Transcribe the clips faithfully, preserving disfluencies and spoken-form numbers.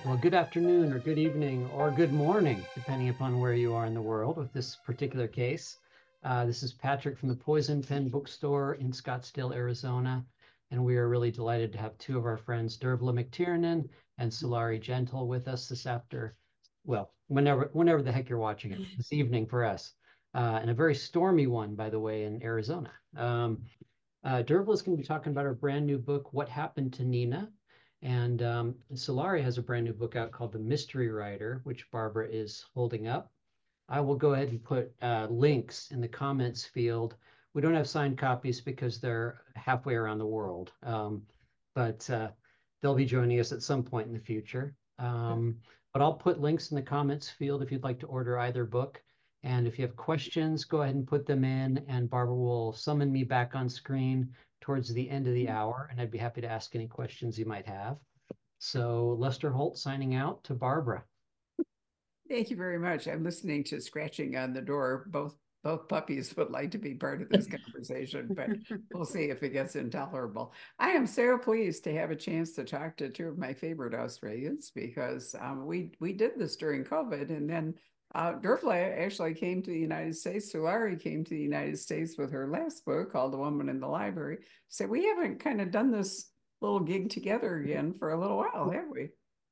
Well, good afternoon or good evening or good morning, depending upon where you are in the world with this particular case. Uh, this is Patrick from the Poison Pen Bookstore in Scottsdale, Arizona, and we are really delighted to have two of our friends, Dervla McTiernan and Sulari Gentle, with us this after, well, whenever whenever the heck you're watching it, this evening for us, uh, and a very stormy one, by the way, in Arizona. Um, uh, Dervla is going to be talking about her brand new book, What Happened to Nina? And um, Sulari has a brand new book out called The Mystery Writer, which Barbara is holding up. I will go ahead and put uh, links in the comments field. We don't have signed copies because they're halfway around the world, um, but uh, they'll be joining us at some point in the future. Um, but I'll put links in the comments field if you'd like to order either book. And if you have questions, go ahead and put them in, and Barbara will summon me back on screen towards the end of the hour, and I'd be happy to ask any questions you might have. So Lester Holt signing out to Barbara. Thank you very much. I'm listening to scratching on the door. Both both puppies would like to be part of this conversation, but we'll see if it gets intolerable. I am so pleased to have a chance to talk to two of my favorite Australians because um, we we did this during COVID, and then uh, Dervla actually came to the United States. Sulari came to the United States with her last book called The Woman in the Library. So we haven't kind of done this little gig together again for a little while, have we?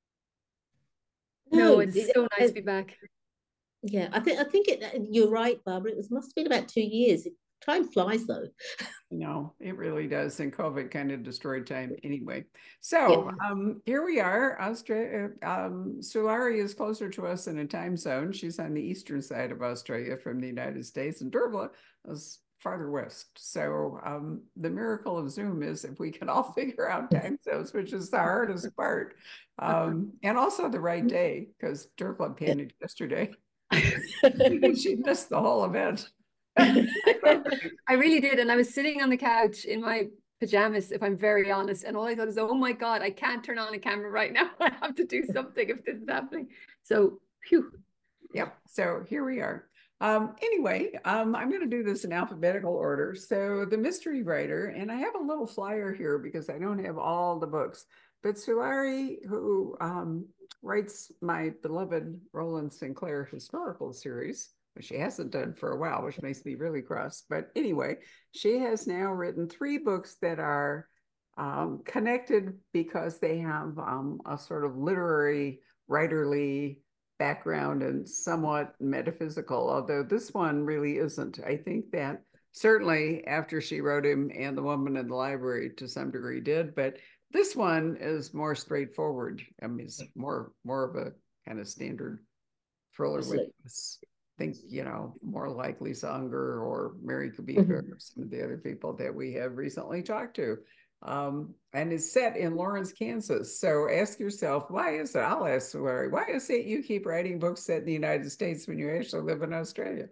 No, No, it's it- so nice to it- be back. yeah, I think I think it. You're right, Barbara. It was must have been about two years. Time flies, though. No, it really does. And COVID kind of destroyed time anyway. Yeah. So um, here we are. Australia, um, Sulari is closer to us in a time zone. She's on the eastern side of Australia from the United States, and Dervla is farther west. So um, the miracle of Zoom is if we can all figure out time zones, which is the hardest part. Um, and also the right day, because Dervla panicked yesterday. She missed the whole event. I really did. And I was sitting on the couch in my pajamas, if I'm very honest. And all I thought is, oh my God, I can't turn on a camera right now. I have to do something if this is happening. So, phew. Yep. So here we are. Um, anyway, um, I'm going to do this in alphabetical order. So the mystery writer, and I have a little flyer here because I don't have all the books, but Sulari, who um, writes my beloved Roland Sinclair historical series, which she hasn't done for a while, which makes me really cross. But anyway, she has now written three books that are um, connected because they have um, a sort of literary, writerly background and somewhat metaphysical, although this one really isn't. I think that certainly after she wrote him and The Woman in the Library to some degree did, but this one is more straightforward. I mean, it's more more of a kind of standard thriller with this, think, you know, more like Lisa Unger or Mary Kubica Mhm. or some of the other people that we have recently talked to. Um, and is set in Lawrence, Kansas. So ask yourself, why is it? I'll ask Larry, why is it you keep writing books set in the United States when you actually live in Australia?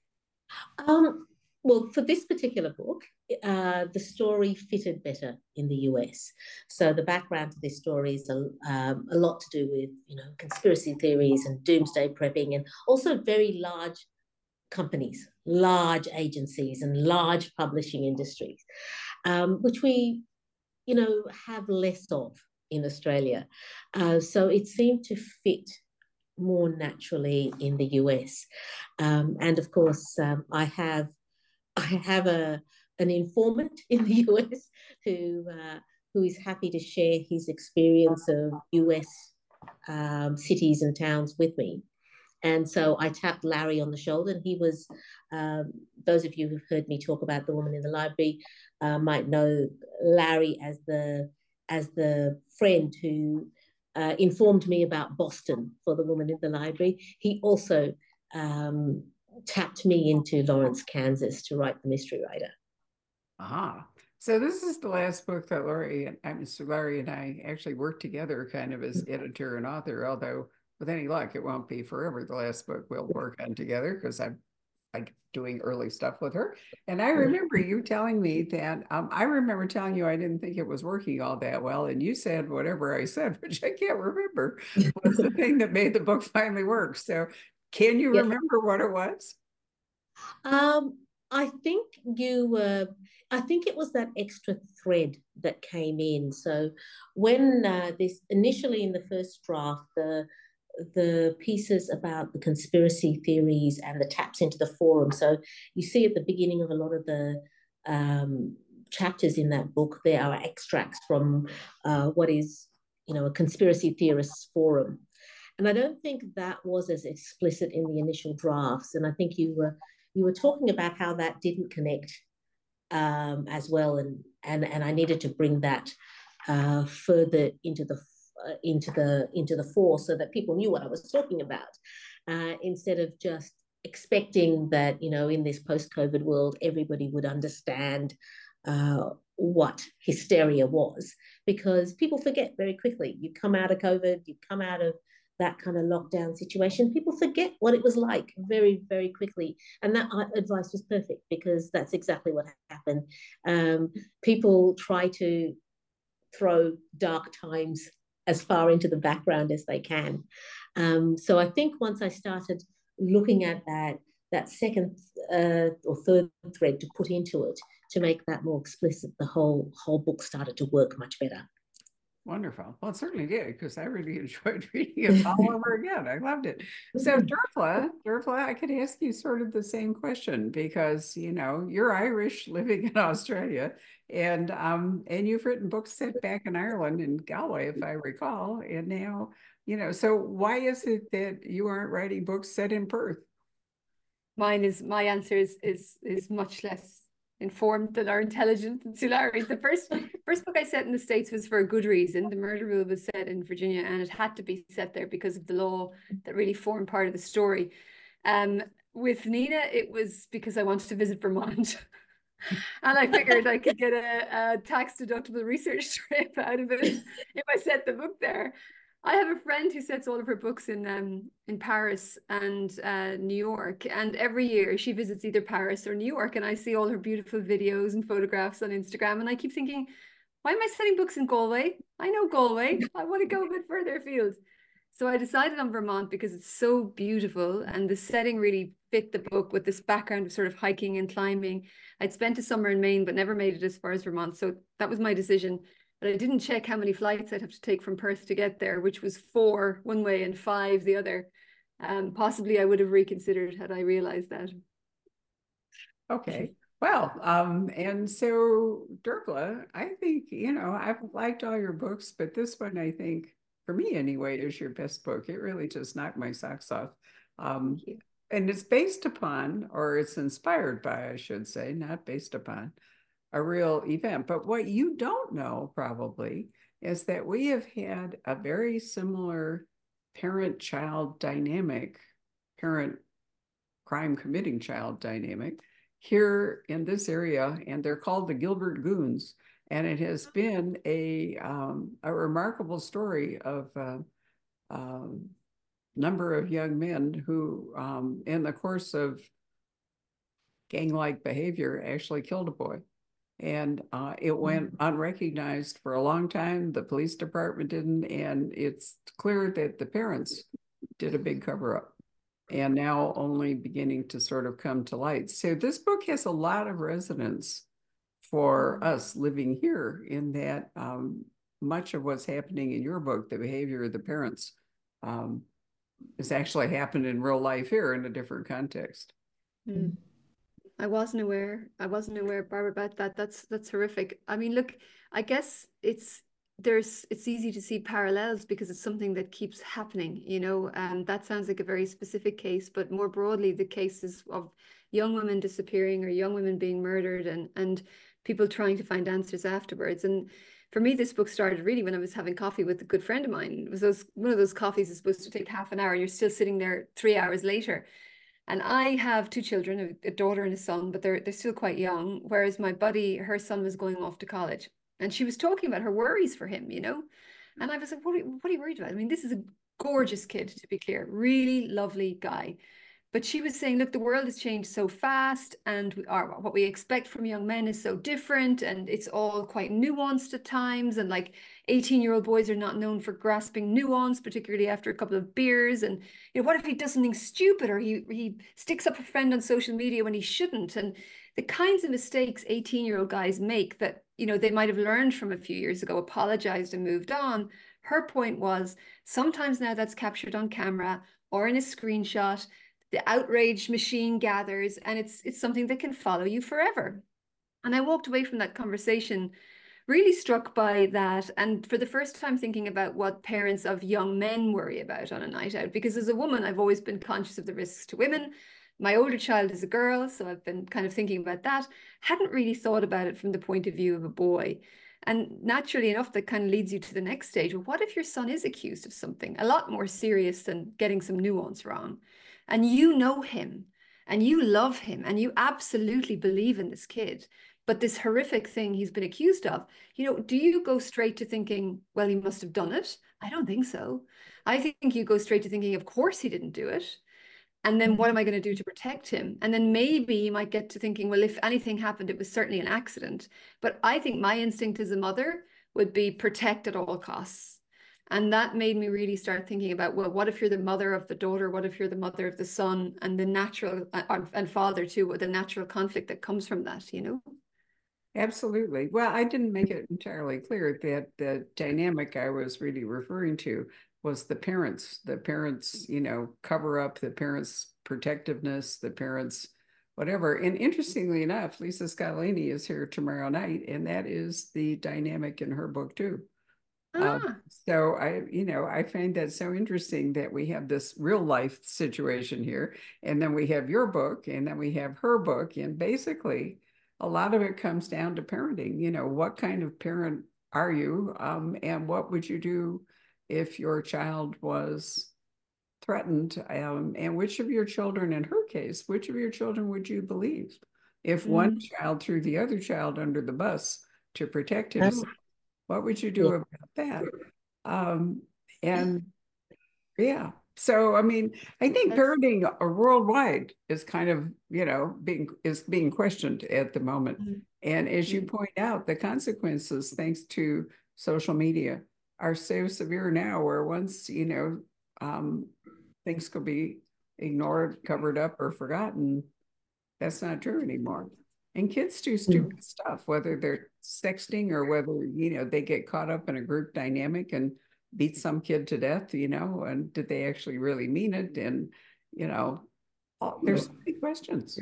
Um, well, for this particular book, uh, the story fitted better in the U S. So the background to this story is a, um, a lot to do with, you know, conspiracy theories and doomsday prepping, and also very large companies, large agencies, and large publishing industries, um, which we, you know, have less of in Australia. Uh, so it seemed to fit more naturally in the U S. Um, and of course, um, I have I have a an informant in the U S who uh, who is happy to share his experience of U S um, cities and towns with me. And so I tapped Larry on the shoulder, and he was, um, those of you who've heard me talk about The Woman in the Library uh, might know Larry as the as the friend who uh, informed me about Boston for The Woman in the Library. He also um, tapped me into Lawrence, Kansas to write The Mystery Writer. Aha. So this is the last book that Laurie and I mean, so Laurie and I actually worked together kind of as editor and author, although with any luck, it won't be forever the last book we'll work on together because I'm like doing early stuff with her. And I remember you telling me that um, I remember telling you I didn't think it was working all that well. And you said whatever I said, which I can't remember, was the thing that made the book finally work. So can you Yeah. remember what it was? Um, I think you were, I think it was that extra thread that came in. So when uh, this initially in the first draft, the the pieces about the conspiracy theories and the taps into the forum. So you see at the beginning of a lot of the um, chapters in that book, there are extracts from uh, what is, you know, a conspiracy theorists forum. And I don't think that was as explicit in the initial drafts. And I think you were you were talking about how that didn't connect um, as well, and and and I needed to bring that uh, further into the uh, into the into the fore so that people knew what I was talking about, uh, instead of just expecting that, you know, in this post-COVID world everybody would understand uh, what hysteria was, because people forget very quickly. You come out of COVID, you come out of that kind of lockdown situation, people forget what it was like very, very quickly. And that advice was perfect, because that's exactly what happened. Um, people try to throw dark times as far into the background as they can. Um, so I think once I started looking at that, that second uh, or third thread to put into it to make that more explicit, the whole whole book started to work much better. Wonderful. Well, it certainly did, because I really enjoyed reading it all over again. I loved it. So, Dervla, Dervla, I could ask you sort of the same question, because, you know, you're Irish living in Australia, and um, and you've written books set back in Ireland, in Galway, if I recall. And now, you know, so why is it that you aren't writing books set in Perth? Mine is, my answer is is is much less informed than our intelligent and Sulari's. The first first book I set in the States was for a good reason. The Murder Rule was set in Virginia, and it had to be set there because of the law that really formed part of the story. Um, with Nina, it was because I wanted to visit Vermont. And I figured I could get a, a tax deductible research trip out of it if I set the book there. I have a friend who sets all of her books in um in Paris and uh, New York, and every year she visits either Paris or New York, and I see all her beautiful videos and photographs on Instagram, and I keep thinking, why am I setting books in Galway? I know Galway. I want to go a bit further afield. So I decided on Vermont because it's so beautiful, and the setting really fit the book with this background of sort of hiking and climbing. I'd spent a summer in Maine, but never made it as far as Vermont. So that was my decision. But I didn't check how many flights I'd have to take from Perth to get there, which was four one way and five the other. Um, possibly I would have reconsidered had I realized that. Okay. Well, um, and so Dervla, I think, you know, I've liked all your books, but this one, I think, for me anyway, is your best book. It really just knocked my socks off. Um, Thank you. And it's based upon, or it's inspired by, I should say, not based upon, a real event. But what you don't know probably is that we have had a very similar parent-child dynamic, parent crime committing child dynamic here in this area, and they're called the Gilbert Goons. And it has been a um, a remarkable story of a uh, um, number of young men who, um, in the course of gang-like behavior, actually killed a boy. And uh, it went unrecognized for a long time. The police department didn't, and it's clear that the parents did a big cover-up, and now only beginning to sort of come to light. So this book has a lot of resonance for us living here, in that um, much of what's happening in your book, the behavior of the parents, um, has actually happened in real life here in a different context. Mm. I wasn't aware. I wasn't aware, Barbara, about that. That's that's horrific. I mean, look, I guess it's there's it's easy to see parallels because it's something that keeps happening, you know, and that sounds like a very specific case, but more broadly, the cases of young women disappearing or young women being murdered, and and people trying to find answers afterwards. And for me, this book started really when I was having coffee with a good friend of mine. It was those one of those coffees is supposed to take half an hour, and you're still sitting there three hours later. And I have two children, a daughter and a son, but they're they're still quite young. Whereas my buddy, her son was going off to college, and she was talking about her worries for him, you know. And I was like, what are, what are you worried about? I mean, this is a gorgeous kid, to be clear, really lovely guy. But she was saying, look, the world has changed so fast, and we are, what we expect from young men is so different, and it's all quite nuanced at times. And like eighteen-year-old boys are not known for grasping nuance, particularly after a couple of beers. And you know, what if he does something stupid, or he he sticks up a friend on social media when he shouldn't? And the kinds of mistakes eighteen year old guys make that, you know, they might have learned from a few years ago, apologized and moved on. Her point was sometimes now that's captured on camera or in a screenshot, the outrage machine gathers, and it's it's something that can follow you forever. And I walked away from that conversation really struck by that, and for the first time thinking about what parents of young men worry about on a night out, because as a woman I've always been conscious of the risks to women. My older child is a girl, so I've been kind of thinking about that. Hadn't really thought about it from the point of view of a boy. And naturally enough, that kind of leads you to the next stage. Well, what if your son is accused of something a lot more serious than getting some nuance wrong? And you know him, and you love him, and you absolutely believe in this kid, but this horrific thing he's been accused of, you know, do you go straight to thinking, well, he must have done it? I don't think so. I think you go straight to thinking, of course he didn't do it. And then what am I going to do to protect him? And then maybe you might get to thinking, well, if anything happened, it was certainly an accident. But I think my instinct as a mother would be protect at all costs. And that made me really start thinking about, well, what if you're the mother of the daughter? What if you're the mother of the son, and the natural, uh, and father too, with the natural conflict that comes from that, you know? Absolutely. Well, I didn't make it entirely clear that the dynamic I was really referring to was the parents, the parents, you know, cover up, the parents' protectiveness, the parents, whatever. And interestingly enough, Lisa Scalini is here tomorrow night, and that is the dynamic in her book too. Ah. Um, so I, you know, I find that so interesting that we have this real life situation here, and then we have your book, and then we have her book, and basically a lot of it comes down to parenting. You know, what kind of parent are you, um, and what would you do if your child was threatened? Um, and which of your children, in her case, which of your children would you believe? If mm. one child threw the other child under the bus to protect himself, oh. what would you do yeah. about that? Um, and yeah, so I mean, I think That's... parenting worldwide is kind of, you know, being is being questioned at the moment. Mm-hmm. And as you point out, the consequences, thanks to social media, are so severe now, where once, you know, um, things could be ignored, covered up, or forgotten. That's not true anymore. And kids do stupid mm. stuff, whether they're sexting or whether, you know, they get caught up in a group dynamic and beat some kid to death, you know, and did they actually really mean it? And, you know, there's so many questions.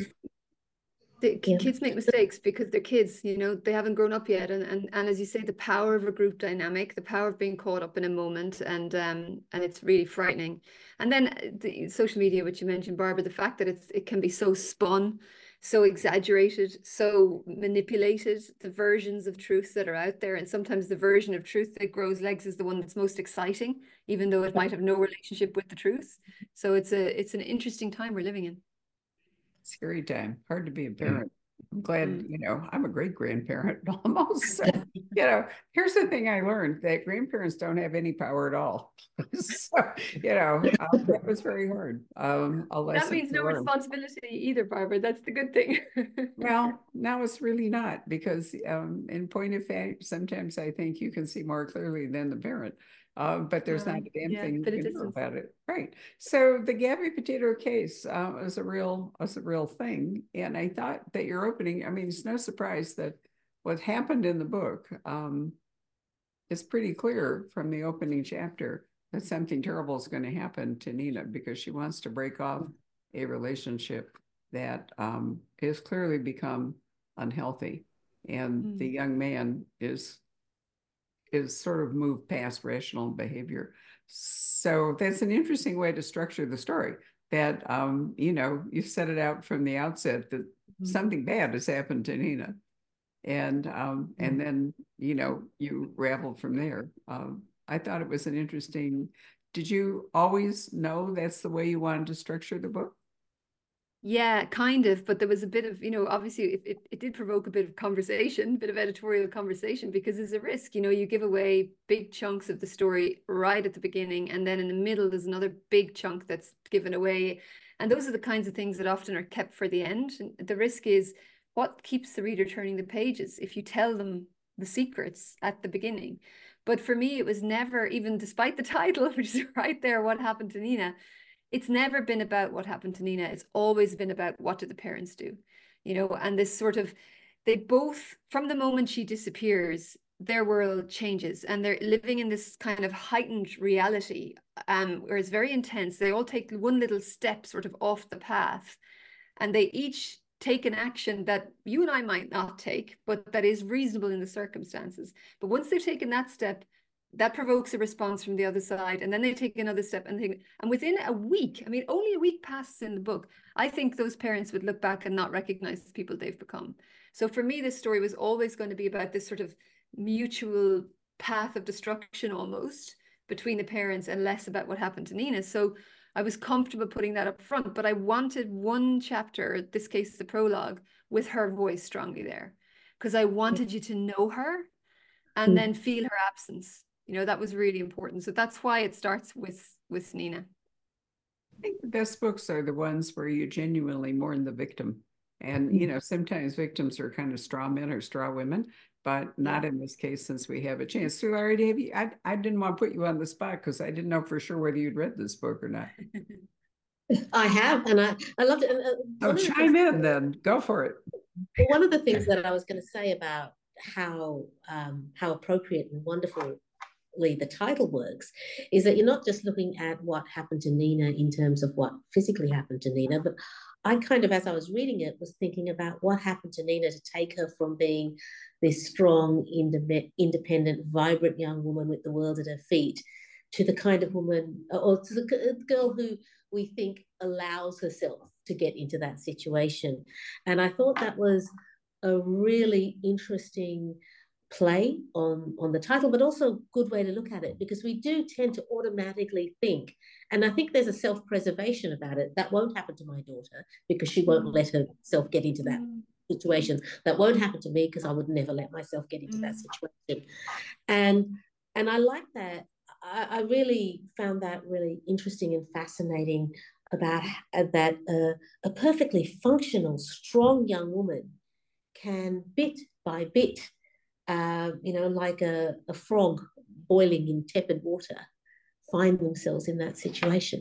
The yeah. kids make mistakes because they're kids, you know, they haven't grown up yet. And, and and as you say, the power of a group dynamic, the power of being caught up in a moment, and um and it's really frightening. And then the social media, which you mentioned, Barbara, the fact that it's it can be so spun, so exaggerated, so manipulated, the versions of truth that are out there. And sometimes the version of truth that grows legs is the one that's most exciting, even though it might have no relationship with the truth. So it's a it's an interesting time we're living in. Scary time. Hard to be a parent. I'm glad, mm. you know, I'm a great grandparent almost. So, you know, here's the thing I learned, that grandparents don't have any power at all. So, you know, um, that was very hard. Um, that means no responsibility either, Barbara. That's the good thing. Well, now it's really not, because um, in point of fact, sometimes I think you can see more clearly than the parent. Uh, but there's um, not a damn yeah, thing you can do about it, right? So the Gabby Petito case uh, was a real was a real thing, and I thought that your opening. I mean, it's no surprise that what happened in the book um, is pretty clear from the opening chapter that something terrible is going to happen to Nina, because she wants to break off a relationship that um, has clearly become unhealthy, and mm. the young man is. is sort of moved past rational behavior. So that's an interesting way to structure the story, that, um, you know, you set it out from the outset that mm-hmm. something bad has happened to Nina. And, um, mm-hmm. and then, you know, you raveled from there. Um, I thought it was an interesting, did you always know that's the way you wanted to structure the book? Yeah, kind of, but there was a bit of, you know, obviously it, it, it did provoke a bit of conversation, a bit of editorial conversation, because there's a risk, you know, you give away big chunks of the story right at the beginning, and then in the middle there's another big chunk that's given away. And those are the kinds of things that often are kept for the end. And the risk is what keeps the reader turning the pages if you tell them the secrets at the beginning. But for me, it was never, even despite the title, which is right there, What Happened to Nina, it's never been about what happened to Nina. It's always been about what did the parents do. you know, and this sort of, they both, from the moment she disappears, their world changes and they're living in this kind of heightened reality, um, where it's very intense. They all take one little step sort of off the path, and they each take an action that you and I might not take, but that is reasonable in the circumstances. But once they've taken that step, that provokes a response from the other side, and then they take another step, and they, and within a week, I mean, only a week passes in the book, I think those parents would look back and not recognize the people they've become. So for me, this story was always going to be about this sort of mutual path of destruction almost between the parents, and less about what happened to Nina. So I was comfortable putting that up front, but I wanted one chapter, in this case the prologue, with her voice strongly there, because I wanted you to know her and then feel her absence. You know, that was really important. So that's why it starts with with Nina. I think the best books are the ones where you genuinely mourn the victim. And, you know, sometimes victims are kind of straw men or straw women, but not in this case, since we have a chance. So, Larry, have you, I, I didn't want to put you on the spot because I didn't know for sure whether you'd read this book or not. I have, and I, I loved it. And, uh, oh, chime in then. Go for it. One of the things that I was going to say about how um, how appropriate and wonderfully the title works is that you're not just looking at what happened to Nina in terms of what physically happened to Nina, but I kind of, as I was reading it, was thinking about what happened to Nina to take her from being this strong, independent, vibrant young woman with the world at her feet to the kind of woman, or to the girl who we think allows herself to get into that situation. And I thought that was a really interesting play on, on the title, but also a good way to look at it, because we do tend to automatically think, and I think there's a self-preservation about it. That won't happen to my daughter because she won't let herself get into that situation. That won't happen to me because I would never let myself get into that situation. And, and I like that. I, I really found that really interesting and fascinating about uh, that uh, a perfectly functional, strong young woman can bit by bit, uh, you know, like a, a frog boiling in tepid water, find themselves in that situation.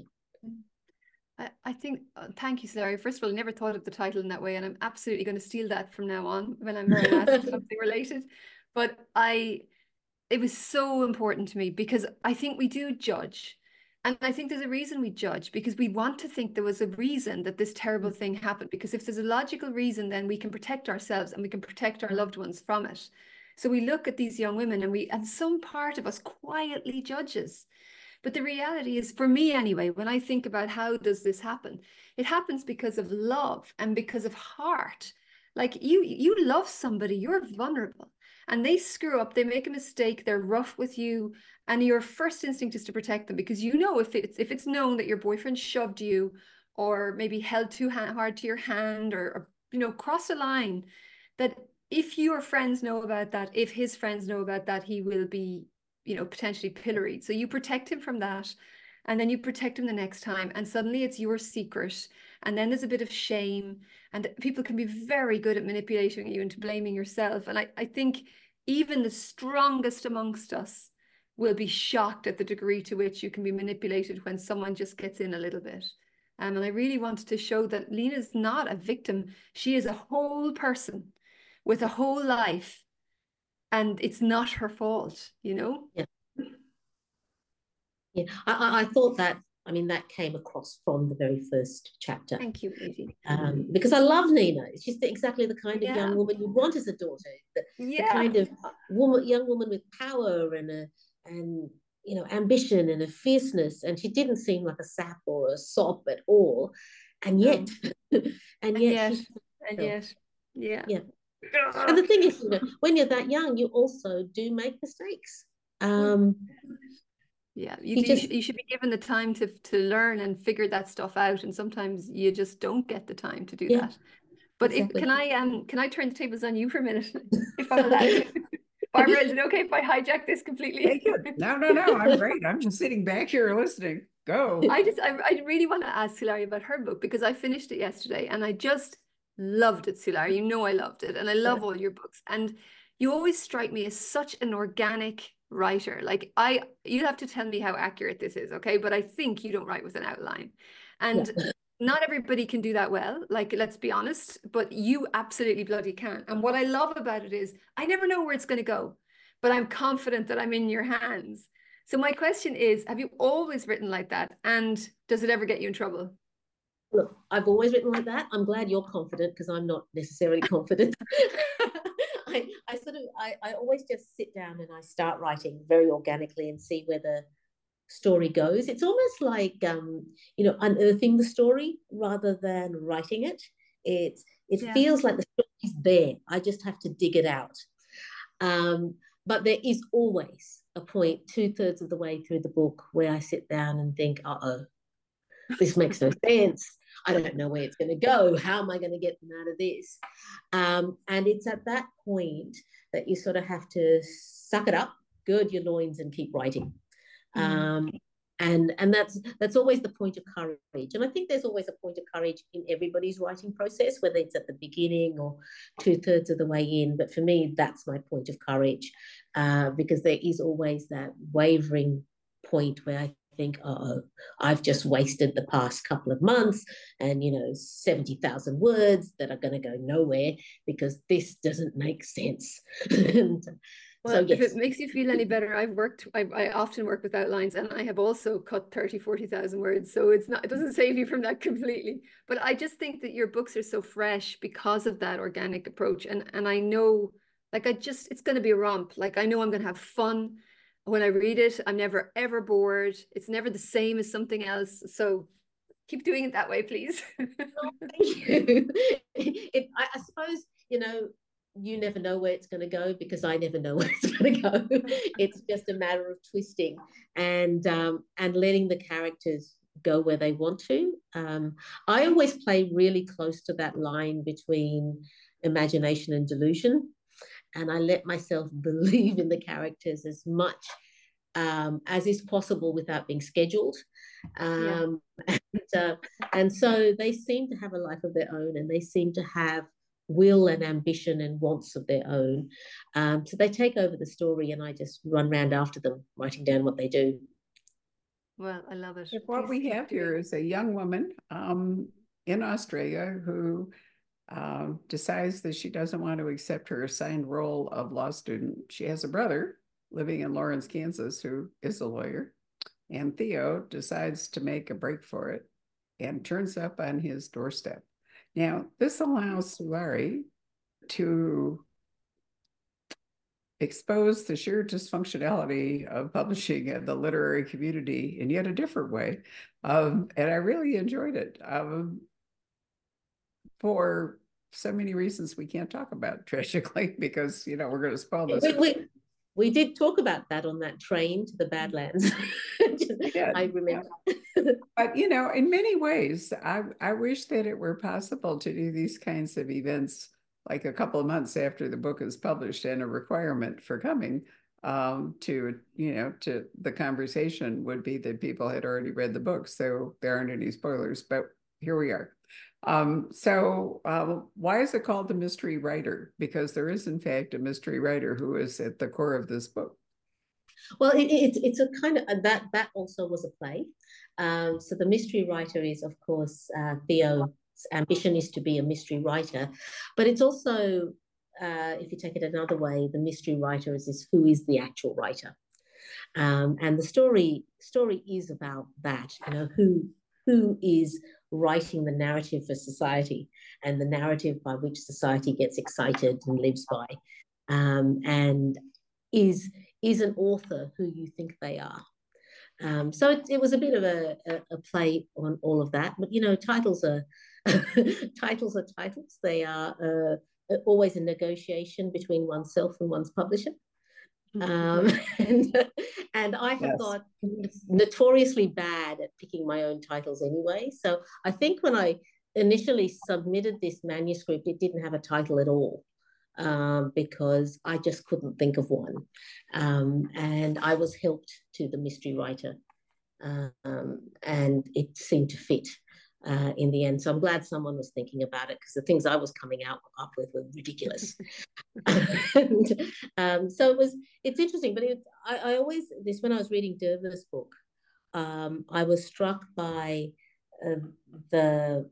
I, I think, uh, thank you, Sarah. First of all, I never thought of the title in that way, and I'm absolutely going to steal that from now on when I'm asked something related. But I, it was so important to me because I think we do judge. And I think there's a reason we judge, because we want to think there was a reason that this terrible thing happened. Because if there's a logical reason, then we can protect ourselves and we can protect our loved ones from it. So we look at these young women and we, and some part of us quietly judges. But the reality is, for me anyway, when I think about how does this happen, it happens because of love and because of heart. Like you, you love somebody, you're vulnerable, and they screw up, they make a mistake, they're rough with you, and your first instinct is to protect them, because you know if it's if it's known that your boyfriend shoved you, or maybe held too hard to your hand, or, or you know, crossed a line, that if your friends know about that, if his friends know about that, he will be, you know, potentially pilloried. So you protect him from that, and then you protect him the next time, and suddenly it's your secret, and then there's a bit of shame, and people can be very good at manipulating you into blaming yourself. And I, I think even the strongest amongst us will be shocked at the degree to which you can be manipulated when someone just gets in a little bit. Um, and I really wanted to show that Nina's not a victim. She is a whole person with a whole life, and it's not her fault, you know? Yeah. Yeah, I, I thought that, I mean, that came across from the very first chapter. Thank you, Evie. Um, because I love Nina. She's the, exactly the kind of Yeah. young woman you want as a daughter. The, Yeah. the kind of woman, young woman with power and a, and you know, ambition and a fierceness. And she didn't seem like a sap or a sop at all. And yet, No. and, and yet, yet, she, and yet, yeah. yeah. And the thing is, you know, when you're that young, you also do make mistakes. Um, yeah, you, you do, just you should be given the time to to learn and figure that stuff out, and sometimes you just don't get the time to do yeah, that. But exactly. if, can I um can I turn the tables on you for a minute, if I'm allowed to? Barbara, is it okay if I hijack this completely? Take it. No, no, no. I'm great. I'm just sitting back here listening. Go. I just I, I really want to ask Hilary about her book, because I finished it yesterday and I just loved it, Hilary. You know I loved it, and I love all your books. And you always strike me as such an organic writer. Like I, you have to tell me how accurate this is, okay? But I think you don't write with an outline. And Yeah. not everybody can do that well, like, let's be honest, but you absolutely bloody can. And what I love about it is I never know where it's going to go, but I'm confident that I'm in your hands. So my question is, have you always written like that? And does it ever get you in trouble? Look, I've always written like that. I'm glad you're confident because I'm not necessarily confident. I, I sort of, I, I always just sit down and I start writing very organically and see where the story goes. It's almost like, um, you know, unearthing the story rather than writing it. It, it Yeah. feels like the story's there. I just have to dig it out. Um, but there is always a point two thirds of the way through the book where I sit down and think, uh-oh, this makes no sense. I don't know where it's going to go. How am I going to get them out of this? Um, and it's at that point that you sort of have to suck it up, gird your loins, and keep writing. Mm. Um, and and that's that's always the point of courage. And I think there's always a point of courage in everybody's writing process, whether it's at the beginning or two thirds of the way in. But for me, that's my point of courage, uh, because there is always that wavering point where I think, oh, I've just wasted the past couple of months and, you know, seventy thousand words that are going to go nowhere because this doesn't make sense. and, well, so, yes. If it makes you feel any better, I've worked, I, I often work with outlines, and I have also cut thirty, forty thousand words. So it's not, it doesn't save you from that completely. But I just think that your books are so fresh because of that organic approach. And, and I know, like, I just, it's going to be a romp. Like, I know I'm going to have fun when I read it. I'm never, ever bored. It's never the same as something else. So keep doing it that way, please. Oh, thank you. It, I, I suppose, you know, you never know where it's going to go because I never know where it's going to go. It's just a matter of twisting and um, and letting the characters go where they want to. Um, I always play really close to that line between imagination and delusion. And I let myself believe in the characters as much um, as is possible without being scheduled. Um, yeah. and, uh, and so they seem to have a life of their own, and they seem to have will and ambition and wants of their own. Um, so they take over the story, and I just run around after them, writing down what they do. Well, I love it. What Please we have here is a young woman um, in Australia who Um, decides that she doesn't want to accept her assigned role of law student. She has a brother living in Lawrence, Kansas, who is a lawyer, and Theo decides to make a break for it and turns up on his doorstep. Now, this allows Sulari to expose the sheer dysfunctionality of publishing in the literary community in yet a different way. Um, and I really enjoyed it. Um, for so many reasons we can't talk about, tragically, because, you know, we're going to spoil this. We, we, we did talk about that on that train to the Badlands. I remember. But, you know, in many ways, I, I wish that it were possible to do these kinds of events like a couple of months after the book is published, and a requirement for coming um, to, you know, to the conversation would be that people had already read the book, so there aren't any spoilers, but here we are. Um, so uh, why is it called The Mystery Writer? Because there is, in fact, a mystery writer who is at the core of this book. Well, it, it, it's a kind of, that that also was a play. Um, so the mystery writer is, of course, uh, Theo's ambition is to be a mystery writer, but it's also, uh, if you take it another way, the mystery writer is this, who is the actual writer? Um, and the story story is about that, you know, who who is writing the narrative for society and the narrative by which society gets excited and lives by, um, and is is an author who you think they are. Um, so it, it was a bit of a, a, a play on all of that. But, you know, titles are titles are titles. They are uh, always a negotiation between oneself and one's publisher. Um, and, and I have yes. got notoriously bad at picking my own titles anyway. So I think when I initially submitted this manuscript, it didn't have a title at all. Um, because I just couldn't think of one. Um, and I was helped to the mystery writer, um, and it seemed to fit uh, in the end. So I'm glad someone was thinking about it, because the things I was coming out up with were ridiculous. and, um, so it was, it's interesting, but it, I, I always, this when I was reading Derva's book, um, I was struck by uh, the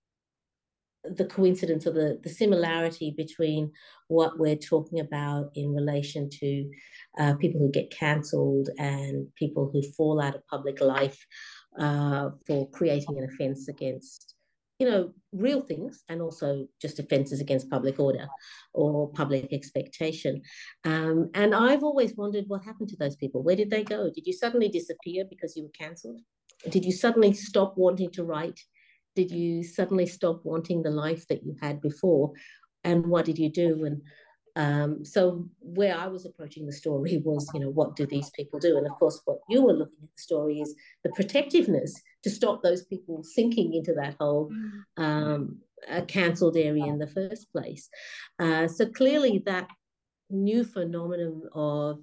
the coincidence or the, the similarity between what we're talking about in relation to uh, people who get cancelled and people who fall out of public life uh, for creating an offence against, you know, real things, and also just offences against public order or public expectation. Um, and I've always wondered what happened to those people. Where did they go? Did you suddenly disappear because you were cancelled? Did you suddenly stop wanting to write? Did you suddenly stop wanting the life that you had before? And what did you do? And um, so where I was approaching the story was, you know, what do these people do? And of course, what you were looking at the story is the protectiveness to stop those people sinking into that whole um, uh, cancelled area in the first place. Uh, so clearly that new phenomenon of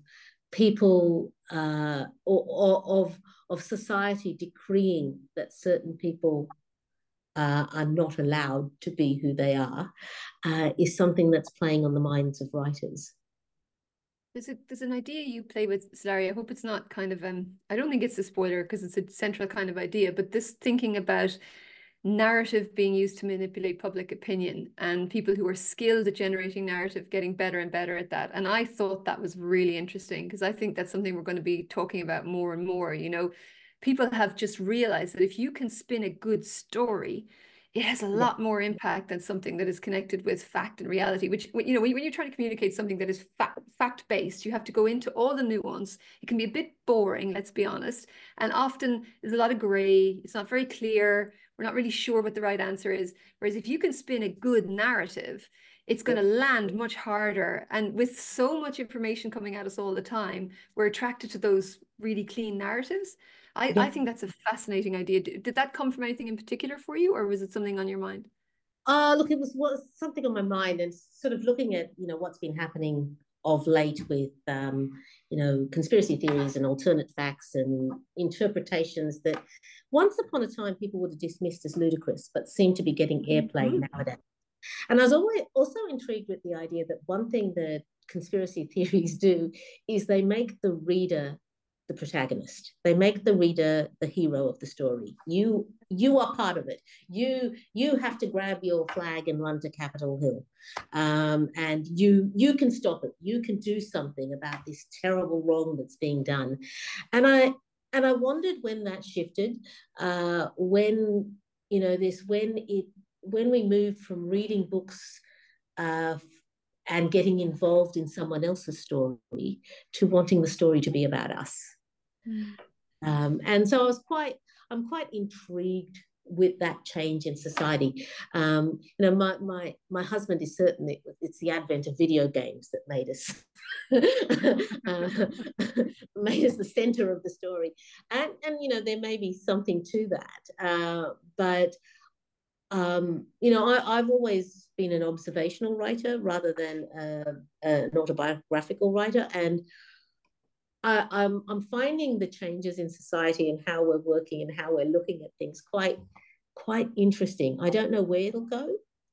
people uh, or, or of, of society decreeing that certain people Uh, are not allowed to be who they are, uh, is something that's playing on the minds of writers. There's a there's an idea you play with, Sulari. I hope it's not kind of um. I don't think it's a spoiler because it's a central kind of idea. But this thinking about narrative being used to manipulate public opinion, and people who are skilled at generating narrative getting better and better at that. And I thought that was really interesting because I think that's something we're going to be talking about more and more. You know, people have just realized that if you can spin a good story, it has a lot more impact than something that is connected with fact and reality, which, you know, when, when you're trying to communicate something that is fa fact-based, you have to go into all the nuance. It can be a bit boring, let's be honest. And often there's a lot of gray. It's not very clear. We're not really sure what the right answer is. Whereas if you can spin a good narrative, it's going to land much harder. And with so much information coming at us all the time, we're attracted to those really clean narratives. I, I think that's a fascinating idea. Did, did that come from anything in particular for you, or was it something on your mind? Uh, look, it was, was something on my mind, and sort of looking at, you know, what's been happening of late with, um, you know, conspiracy theories and alternate facts and interpretations that once upon a time people would have dismissed as ludicrous, but seem to be getting airplay mm-hmm. nowadays. And I was always also intrigued with the idea that one thing that conspiracy theories do is they make the reader the protagonist. They make the reader the hero of the story. You you are part of it. You you have to grab your flag and run to Capitol Hill, um, and you you can stop it. You can do something about this terrible wrong that's being done. And I and I wondered when that shifted. Uh, when you know this when it when we moved from reading books Uh, and getting involved in someone else's story to wanting the story to be about us. Mm. Um, and so I was quite, I'm quite intrigued with that change in society. Um, you know, my my my husband is certain it, it's the advent of video games that made us uh, made us the center of the story. And and you know, there may be something to that, uh, but um, you know, I, I've always been an observational writer rather than uh, an autobiographical writer, and I, I'm I'm finding the changes in society and how we're working and how we're looking at things quite quite interesting. I don't know where it'll go,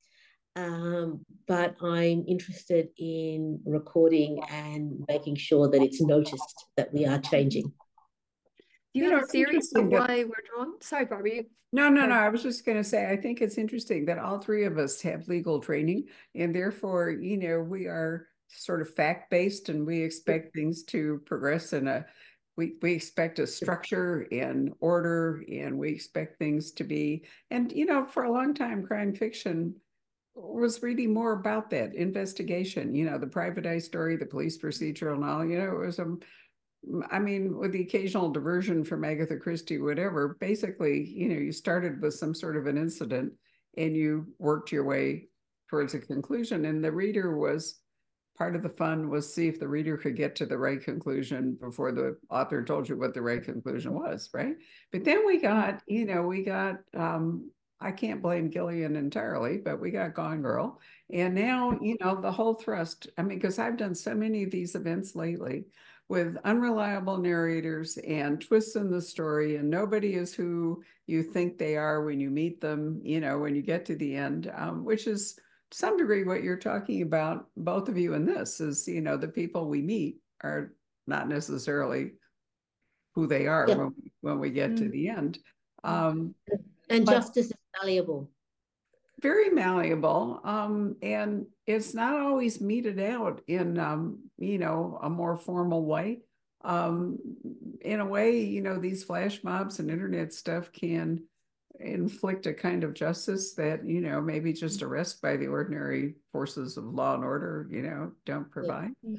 um, but I'm interested in recording and making sure that it's noticed that we are changing. Do you, you have know, a theory of why we're drawn? Sorry, Barbie. No, no, no. I was just going to say, I think it's interesting that all three of us have legal training, and therefore, you know, we are sort of fact-based, and we expect things to progress in a, we, we expect a structure and order, and we expect things to be, and, you know, for a long time, crime fiction was really more about that investigation, you know, the private eye story, the police procedural and all, you know, it was a, I mean, with the occasional diversion from Agatha Christie, whatever, basically, you know, you started with some sort of an incident and you worked your way towards a conclusion. And the reader was, part of the fun was see if the reader could get to the right conclusion before the author told you what the right conclusion was, right? But then we got, you know, we got, um, I can't blame Gillian entirely, but we got Gone Girl. And now, you know, the whole thrust, I mean, because I've done so many of these events lately, with unreliable narrators and twists in the story, and nobody is who you think they are when you meet them, you know, when you get to the end, um, which is to some degree what you're talking about, both of you in this, is, you know, the people we meet are not necessarily who they are yeah. when, when we get mm. to the end. Um, And But justice is malleable. very malleable. Um, and it's not always meted out in, um, you know, a more formal way. Um, in a way, you know, these flash mobs and internet stuff can inflict a kind of justice that, you know, maybe just arrest by the ordinary forces of law and order, you know, don't provide. Yeah.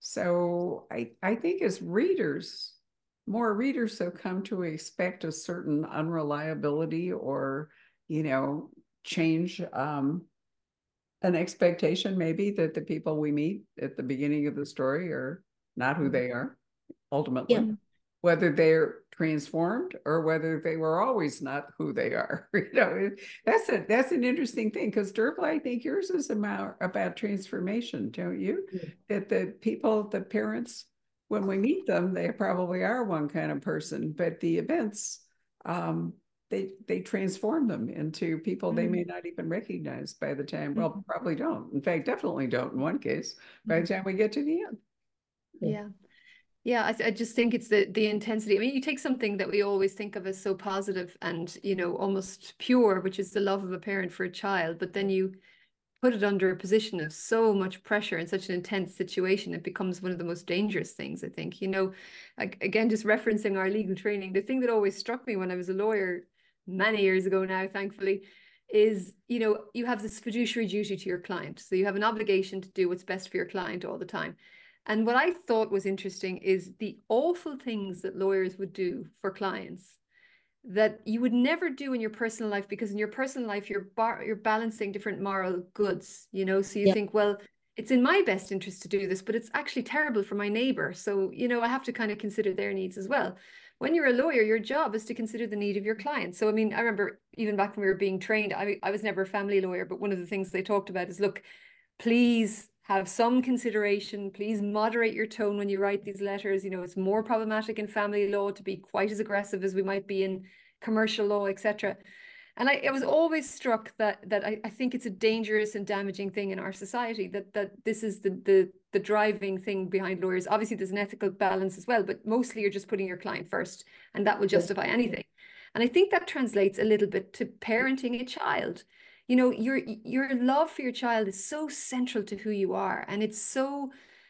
So I, I think as readers, more readers have come to expect a certain unreliability or, you know, change, um, an expectation maybe that the people we meet at the beginning of the story are not who they are ultimately. Yeah. Whether they're transformed or whether they were always not who they are. You know, that's a that's an interesting thing, because Dervla, I think yours is about about transformation, don't you? Yeah. That the people, the parents, when we meet them, they probably are one kind of person, but the events, um, they they transform them into people they may not even recognize by the time, well, probably don't. In fact, definitely don't in one case, by the time we get to the end. Yeah. Yeah, I, I just think it's the the intensity. I mean, you take something that we always think of as so positive and, you know, almost pure, which is the love of a parent for a child, but then you put it under a position of so much pressure in such an intense situation, it becomes one of the most dangerous things, I think. You know, again, just referencing our legal training, the thing that always struck me when I was a lawyer many years ago now, thankfully, is, you know, you have this fiduciary duty to your client. So you have an obligation to do what's best for your client all the time. And what I thought was interesting is the awful things that lawyers would do for clients that you would never do in your personal life, because in your personal life, you're bar you're balancing different moral goods, you know, so you Yeah. think, well, it's in my best interest to do this, but it's actually terrible for my neighbor. So, you know, I have to kind of consider their needs as well. When you're a lawyer, your job is to consider the need of your client. So, I mean, I remember even back when we were being trained, I, I was never a family lawyer, but one of the things they talked about is, look, please have some consideration. Please moderate your tone when you write these letters. You know, it's more problematic in family law to be quite as aggressive as we might be in commercial law, et cetera. And I, I was always struck that that I, I think it's a dangerous and damaging thing in our society, that that this is the the the driving thing behind lawyers. Obviously, there's an ethical balance as well, but mostly you're just putting your client first, and that will justify anything. And I think that translates a little bit to parenting a child. You know, your your love for your child is so central to who you are, and it's so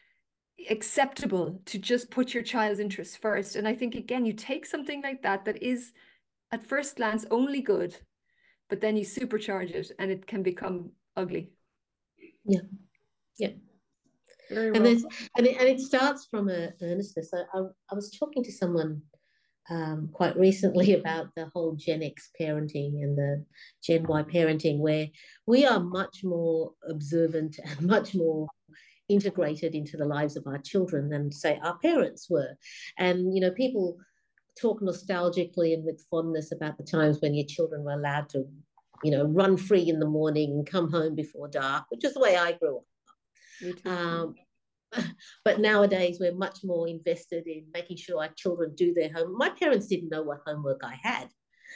acceptable to just put your child's interests first. And I think, again, you take something like that that is at first glance only good, but then you supercharge it and it can become ugly. Yeah, yeah. Very and well. there's and it, and it starts from a earnestness. I, I, I was talking to someone um, quite recently about the whole Gen X parenting and the Gen Y parenting, where we are much more observant and much more integrated into the lives of our children than, say, our parents were. And, you know, people talk nostalgically and with fondness about the times when your children were allowed to, you know, run free in the morning and come home before dark, which is the way I grew up. Me too. Um, but nowadays we're much more invested in making sure our children do their homework. My parents didn't know what homework I had.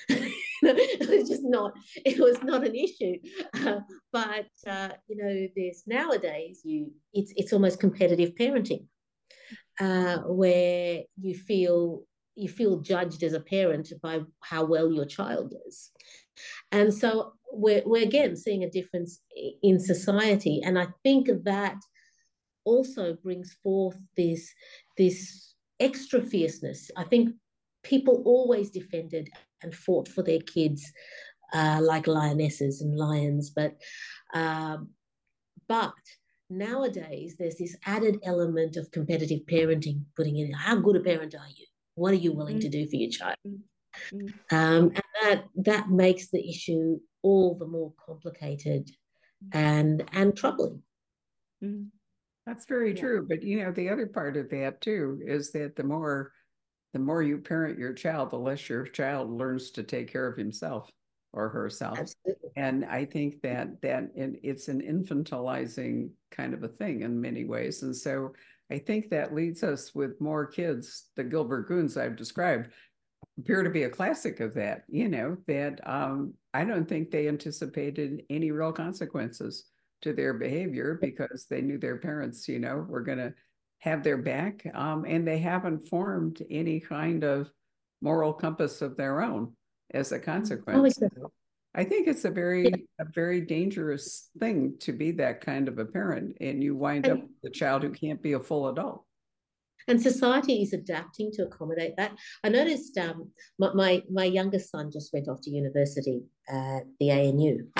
It was just not, it was not an issue. Uh, but, uh, you know, there's nowadays, you it's, it's almost competitive parenting, uh, where you feel, you feel judged as a parent by how well your child does. And so we're, we're again seeing a difference in society. And I think that also brings forth this, this extra fierceness. I think people always defended and fought for their kids uh, like lionesses and lions, but um, but nowadays there's this added element of competitive parenting, putting in how good a parent are you? What are you willing mm-hmm. to do for your child? Mm-hmm. Um, and that that makes the issue all the more complicated and and troubling. Mm-hmm. That's very yeah. true. But, you know, the other part of that, too, is that the more the more you parent your child, the less your child learns to take care of himself or herself. Absolutely. And I think that that it's an infantilizing kind of a thing in many ways. And so I think that leads us with more kids. The Gilbert Goons I've described appear to be a classic of that, you know, that um, I don't think they anticipated any real consequences to their behavior because they knew their parents, you know, were going to have their back, um, and they haven't formed any kind of moral compass of their own. as a Oh, consequence. exactly. I think it's a Yeah. very, a very dangerous thing to be that kind of a parent, and you wind up And with a child who can't be a full adult. and society is adapting to accommodate that. I noticed um, my, my, my youngest son just went off to university at the A N U.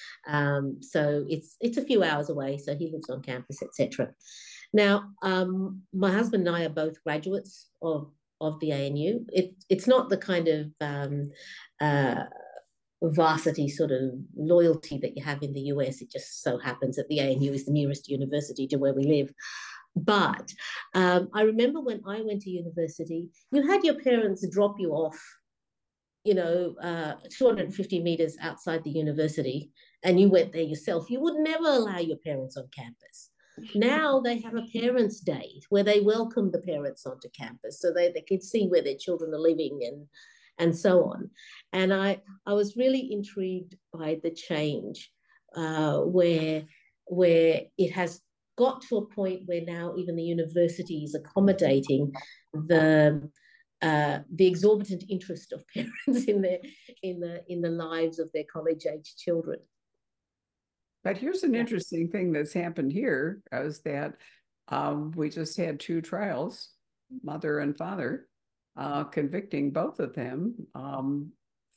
Um, so it's it's a few hours away, so he lives on campus, et cetera. Now, um, my husband and I are both graduates of of the A N U. It, it's not the kind of um, uh, varsity sort of loyalty that you have in the U S. It just so happens that the A N U is the nearest university to where we live. But um, I remember when I went to university, you had your parents drop you off, you know, uh, two hundred fifty meters outside the university, and you went there yourself. You would never allow your parents on campus. Now they have a parents' day where they welcome the parents onto campus so they, they can see where their children are living and and so on. And I, I was really intrigued by the change uh, where, where it has got to a point where now even the university is accommodating the uh, the exorbitant interest of parents in their in the in the lives of their college age children. But here's an Yeah. interesting thing that's happened here is that um, we just had two trials, mother and father, uh, convicting both of them um,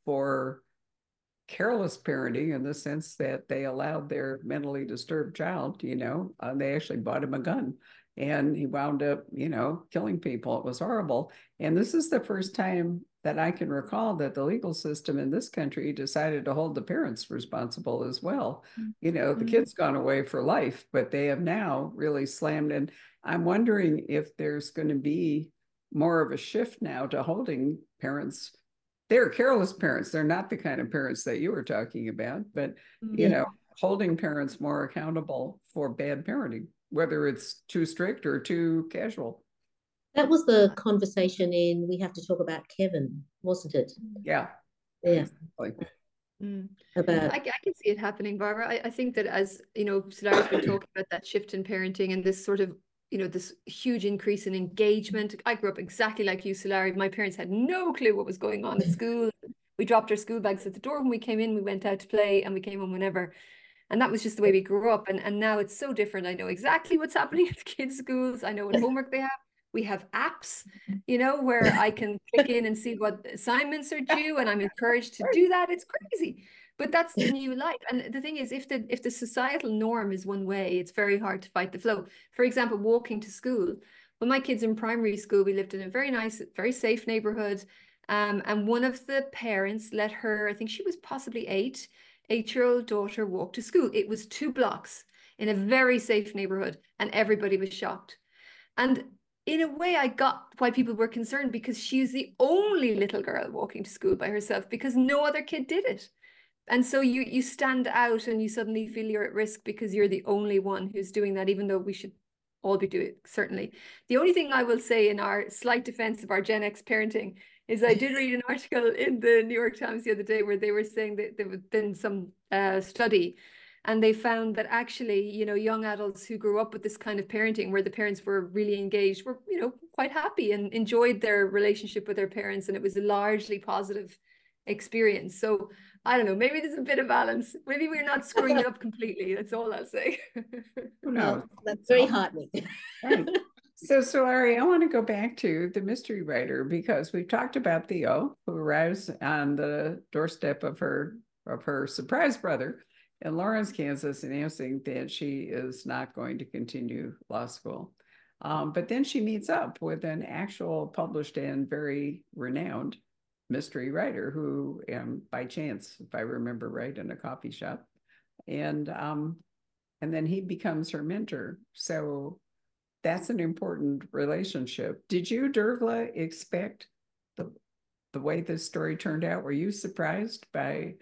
for careless parenting in the sense that they allowed their mentally disturbed child, you know, uh, they actually bought him a gun and he wound up, you know, killing people. It was horrible. And this is the first time that I can recall that the legal system in this country decided to hold the parents responsible as well. You know, the kid's gone away for life, but they have now really slammed. And I'm wondering if there's going to be more of a shift now to holding parents. They're careless parents. They're not the kind of parents that you were talking about, but, you Yeah. know, holding parents more accountable for bad parenting, whether it's too strict or too casual. That was the conversation in We Have to Talk About Kevin, wasn't it? Yeah. Yeah. Exactly. Mm. About I, I can see it happening, Barbara. I, I think that as, you know, Solari's been talking about that shift in parenting and this sort of, you know, this huge increase in engagement. I grew up exactly like you, Solari. My parents had no clue what was going on at school. We dropped our school bags at the door when we came in, we went out to play and we came home whenever. And that was just the way we grew up. And, and now it's so different. I know exactly what's happening at the kids' schools. I know what homework they have. We have apps, you know, where I can click in and see what assignments are due, and I'm encouraged to do that. It's crazy, but that's the new life. And the thing is, if the if the societal norm is one way, it's very hard to fight the flow. For example, walking to school. When my kids in primary school, we lived in a very nice, very safe neighborhood, um, and one of the parents let her, I think she was possibly eight, eight-year-old daughter walk to school. It was two blocks in a very safe neighborhood, and everybody was shocked. And in a way, I got why people were concerned, because she's the only little girl walking to school by herself because no other kid did it. And so you you stand out and you suddenly feel you're at risk because you're the only one who's doing that, even though we should all be doing it, certainly. The only thing I will say in our slight defense of our Gen X parenting is I did read an article in the New York Times the other day where they were saying that there had been some uh, study, and they found that actually, you know, young adults who grew up with this kind of parenting where the parents were really engaged were, you know, quite happy and enjoyed their relationship with their parents. And it was a largely positive experience. So I don't know, maybe there's a bit of balance. Maybe we're not screwing it up completely. That's all I'll say. Who knows? oh, that's very heartening. Right. So, Solari, I want to go back to the mystery writer because we've talked about Theo, who arrives on the doorstep of her of her surprise brother in Lawrence, Kansas, announcing that she is not going to continue law school. Um, but then she meets up with an actual published and very renowned mystery writer who, um, by chance, if I remember right, in a coffee shop, and um, and then he becomes her mentor. So that's an important relationship. Did you, Dervla, expect the the way this story turned out? Were you surprised by?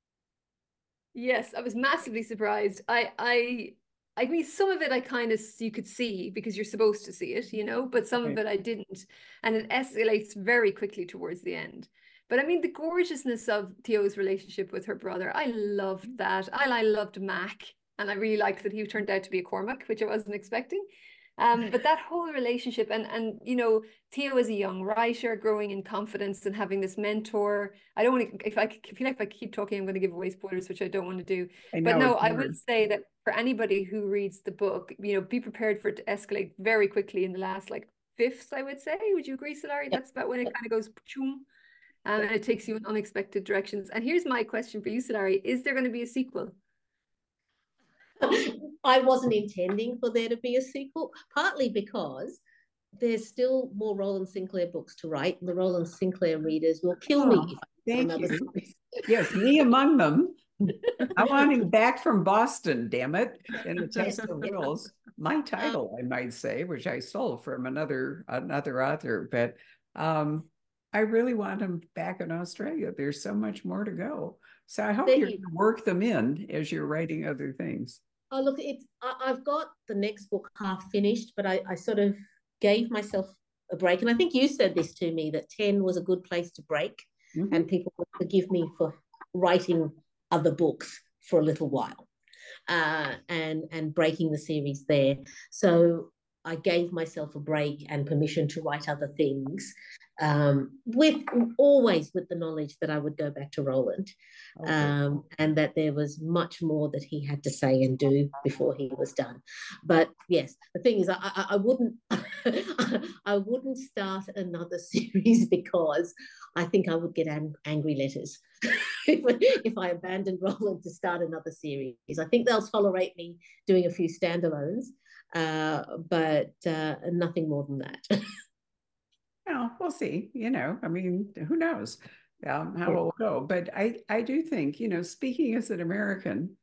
Yes, I was massively surprised. I, I, I mean, some of it I kind of, you could see because you're supposed to see it, you know, but some Right. of it I didn't. And it escalates very quickly towards the end. But I mean, the gorgeousness of Theo's relationship with her brother, I loved that. I, I loved Mac, and I really liked that he turned out to be a Cormac, which I wasn't expecting. Um, but that whole relationship, and and you know, Theo is a young writer, growing in confidence and having this mentor. I don't want to, if I feel like if I keep talking, I'm going to give away spoilers, which I don't want to do. I But know no, it's I will hard. say that for anybody who reads the book, you know, be prepared for it to escalate very quickly in the last like fifths, I would say. Would you agree, Solari? That's about when it kind of goes choom, um, and it takes you in unexpected directions. And here's my question for you, Solari: is there going to be a sequel? I wasn't intending for there to be a sequel, partly because there's still more Roland Sinclair books to write, and the Roland Sinclair readers will kill me Oh, if I thank another you. series. Yes, me among them. I want him back from Boston, damn it, in the Test of Wills. My title, I might say, which I stole from another another author, but um, I really want him back in Australia. There's so much more to go. So I hope There you're you going to work them in as you're writing other things. Oh, look, it's I, I've got the next book half finished, but I, I sort of gave myself a break. And I think you said this to me, that ten was a good place to break, Mhm. and people would forgive me for writing other books for a little while, uh, and and breaking the series there. So I gave myself a break and permission to write other things, um, with always with the knowledge that I would go back to Roland, Okay. um, and that there was much more that he had to say and do before he was done. But yes, the thing is, I, I, I wouldn't, I wouldn't start another series, because I think I would get ang- angry letters if, if I abandoned Roland to start another series. I think they'll tolerate me doing a few standalones, uh, but uh, nothing more than that. Well, we'll see. You know, I mean, who knows um, how Yeah. it will go. But I, I do think, you know, speaking as an American,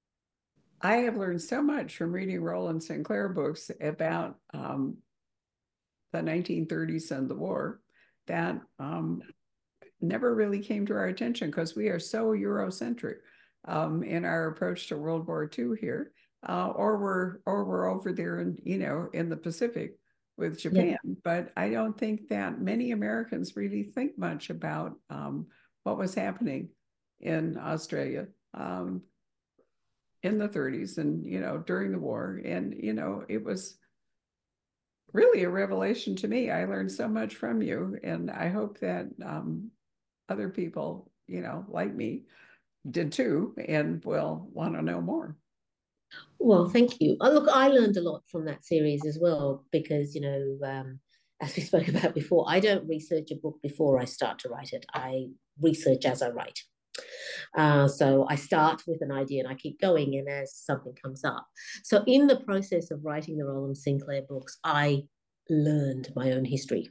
I have learned so much from reading Roland Sinclair books about um, the nineteen thirties and the war that um, never really came to our attention, because we are so Eurocentric um, in our approach to World War Two here, uh, or we're or we're over there in, you know, in the Pacific with Japan. Yeah. But I don't think that many Americans really think much about um, what was happening in Australia um, in the thirties and, you know, during the war. And, you know, it was really a revelation to me. I learned so much from you, and I hope that um, other people, you know, like me, did too, and will want to know more. Well, thank you. Oh, look, I learned a lot from that series as well, because, you know, um, as we spoke about before, I don't research a book before I start to write it. I research as I write. Uh, so I start with an idea and I keep going, and as something comes up. So in the process of writing the Roland Sinclair books, I learned my own history,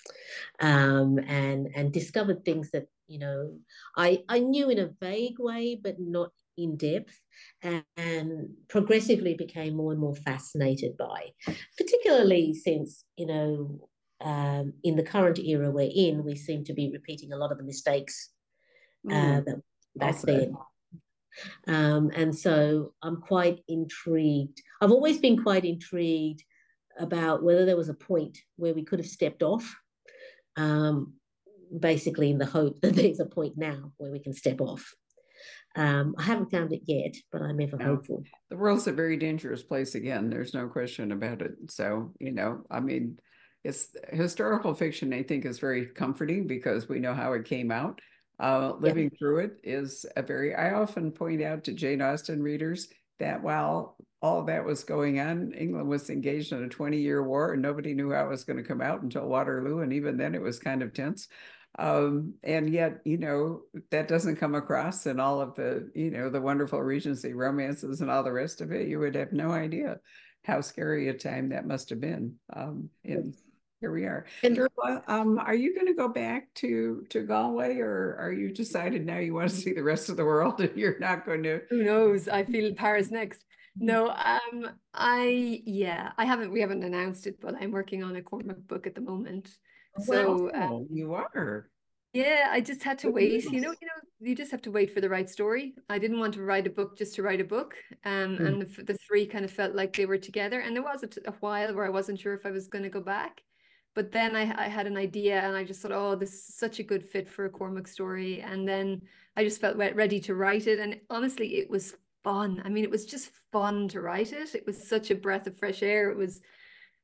um, and and discovered things that, you know, I I knew in a vague way, but not in depth, and, and progressively became more and more fascinated by, particularly since, you know, um, in the current era we're in, we seem to be repeating a lot of the mistakes uh, Mm, that well back said. then. Um, and so I'm quite intrigued. I've always been quite intrigued about whether there was a point where we could have stepped off, um, basically in the hope that there's a point now where we can step off. Um, I haven't found it yet, but I'm ever No. hopeful. The world's a very dangerous place again. There's no question about it. So, you know, I mean, it's historical fiction, I think, is very comforting because we know how it came out. Uh, living Yeah. through it is a very, I often point out to Jane Austen readers that while all that was going on, England was engaged in a twenty year war and nobody knew how it was going to come out until Waterloo. And even then it was kind of tense. Um, and yet, you know, that doesn't come across in all of the, you know, the wonderful Regency romances and all the rest of it. You would have no idea how scary a time that must have been. Um, and here we are. And Derla, um, are you going to go back to to Galway, or are you decided now you want to see the rest of the world and you're not going to? Who knows? I feel Paris next. No, um, I yeah, I haven't we haven't announced it, but I'm working on a Cormac book at the moment. well, So uh, Oh, you are. yeah, I just had to Good wait. You know, news. you know, you just have to wait for the right story. I didn't want to write a book just to write a book, um, Mm. and the, the three kind of felt like they were together. And there was a, t- a while where I wasn't sure if I was going to go back, but then I, I had an idea, and I just thought, oh, this is such a good fit for a Cormac story. And then I just felt re- ready to write it. And honestly, it was fun. I mean, it was just fun to write it. It was such a breath of fresh air. It was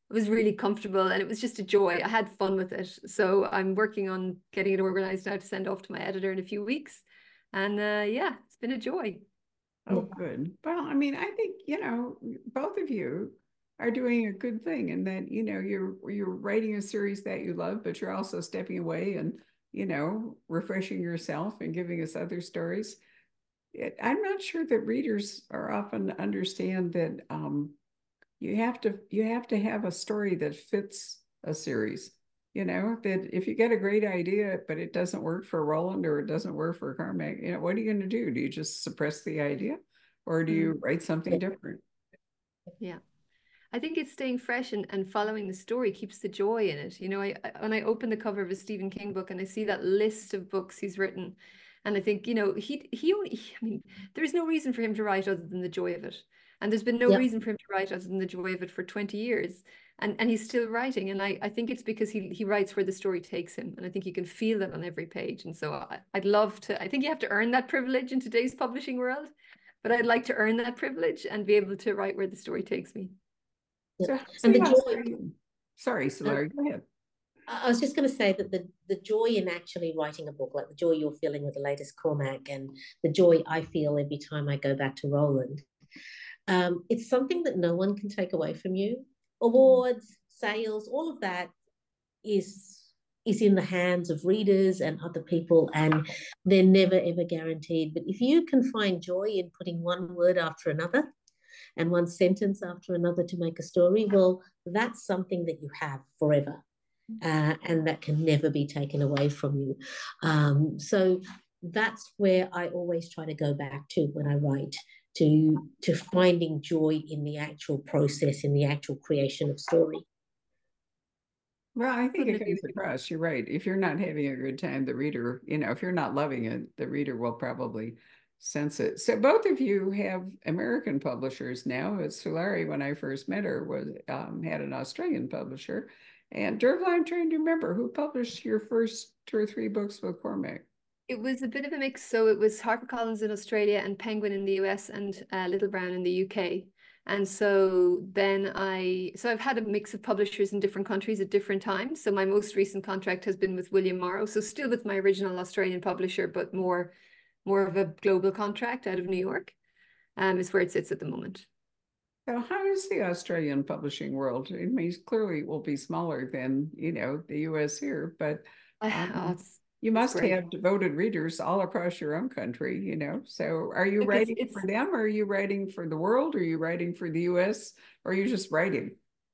it was really comfortable, and it was just a joy. I had fun with it. So I'm working on getting it organized now to send off to my editor in a few weeks. And uh, yeah, it's been a joy. Oh, good. Well, I mean, I think, you know, both of you are doing a good thing, and that, you know, you're you're writing a series that you love, but you're also stepping away and, you know, refreshing yourself and giving us other stories. It, I'm not sure that readers are often understand that um, you have to you have to have a story that fits a series. You know, that if you get a great idea, but it doesn't work for Roland or it doesn't work for Cormac, you know, what are you going to do? Do you just suppress the idea, or do you write something different? Yeah. I think it's staying fresh and, and following the story keeps the joy in it. You know, I, I when I open the cover of a Stephen King book and I see that list of books he's written, and I think, you know, he he only, I mean, there's no reason for him to write other than the joy of it. And there's been no Yep. reason for him to write other than the joy of it for twenty years. And and he's still writing. And I, I think it's because he he writes where the story takes him. And I think you can feel that on every page. And so I, I'd love to, I think you have to earn that privilege in today's publishing world. But I'd like to earn that privilege and be able to write where the story takes me. So Yep. how's And the the joy, Australian? Sorry, uh, Sulari, go ahead. I I was just going to say that the, the joy in actually writing a book, like the joy you're feeling with the latest Cormac, and the joy I feel every time I go back to Roland, um, it's something that no one can take away from you. Awards, sales, all of that is is in the hands of readers and other people, and they're never ever guaranteed. But if you can find joy in putting one word after another and one sentence after another to make a story, well, that's something that you have forever. Uh, and that can never be taken away from you. Um, so that's where I always try to go back to when I write, to to finding joy in the actual process, in the actual creation of story. Well, I think Couldn't it agree comes with you. across. You're right. If you're not having a good time, the reader, you know, if you're not loving it, the reader will probably sense it. So both of you have American publishers now. Sulari, when I first met her, was um, had an Australian publisher. And Dervla, I'm trying to remember who published your first two or three books with Cormac. It was a bit of a mix. So it was HarperCollins in Australia and Penguin in the U S and uh, Little Brown in the U K. And so then I, so I've had a mix of publishers in different countries at different times. So my most recent contract has been with William Morrow. So still with my original Australian publisher, but more, more of a global contract out of New York, um, is where it sits at the moment. So how is the Australian publishing world? I mean, clearly it will be smaller than, you know, the U S here, but Uh, oh, um, it's, you it's must great. have devoted readers all across your own country, you know. So are you Look, it's, writing it's, for them? Or are you writing for the world? Or are you writing for the U S? Or are you just writing?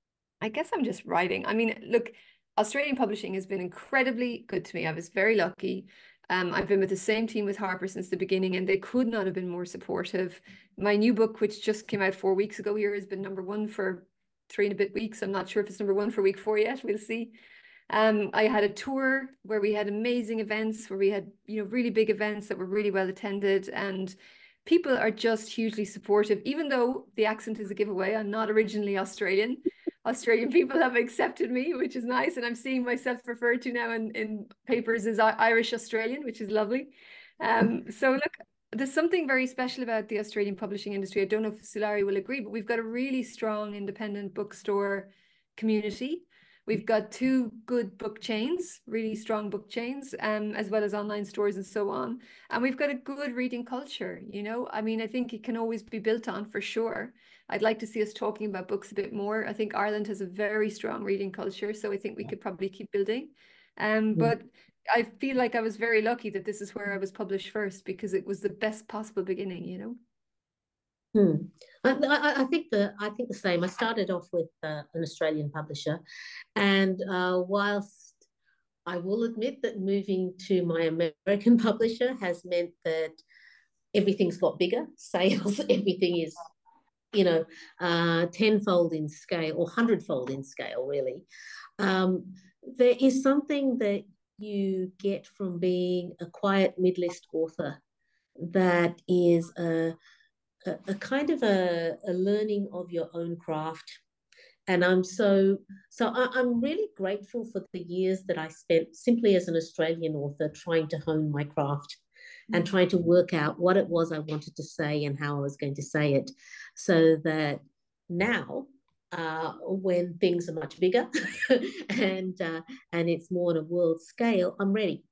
I guess I'm just writing. I mean, look, Australian publishing has been incredibly good to me. I was very lucky. Um, I've been with the same team with Harper since the beginning, and they could not have been more supportive. My new book, which just came out four weeks ago here, has been number one for three and a bit weeks. I'm not sure if it's number one for week four yet. We'll see. Um, I had a tour where we had amazing events, where we had, you know, really big events that were really well attended, and people are just hugely supportive. Even though the accent is a giveaway, I'm not originally Australian. Australian people have accepted me, which is nice, and I'm seeing myself referred to now in, in papers as Irish Australian, which is lovely. Um, so look, there's something very special about the Australian publishing industry. I don't know if Sulari will agree, but we've got a really strong independent bookstore community. We've got two good book chains, really strong book chains, um, as well as online stores and so on. And we've got a good reading culture, you know. I mean, I think it can always be built on for sure. I'd like to see us talking about books a bit more. I think Ireland has a very strong reading culture, so I think we could probably keep building. Um, but I feel like I was very lucky that this is where I was published first, because it was the best possible beginning, you know. Hmm. I, I, I think the I think the same. I started off with uh, an Australian publisher, and uh, whilst I will admit that moving to my American publisher has meant that everything's got bigger, sales, everything is, you know, uh, tenfold in scale or hundredfold in scale, really. Um, there is something that you get from being a quiet mid-list author that is a A, a kind of a, a learning of your own craft. And I'm so, so I, I'm really grateful for the years that I spent simply as an Australian author trying to hone my craft and trying to work out what it was I wanted to say and how I was going to say it, so that now uh, when things are much bigger and uh, and it's more on a world scale, I'm ready.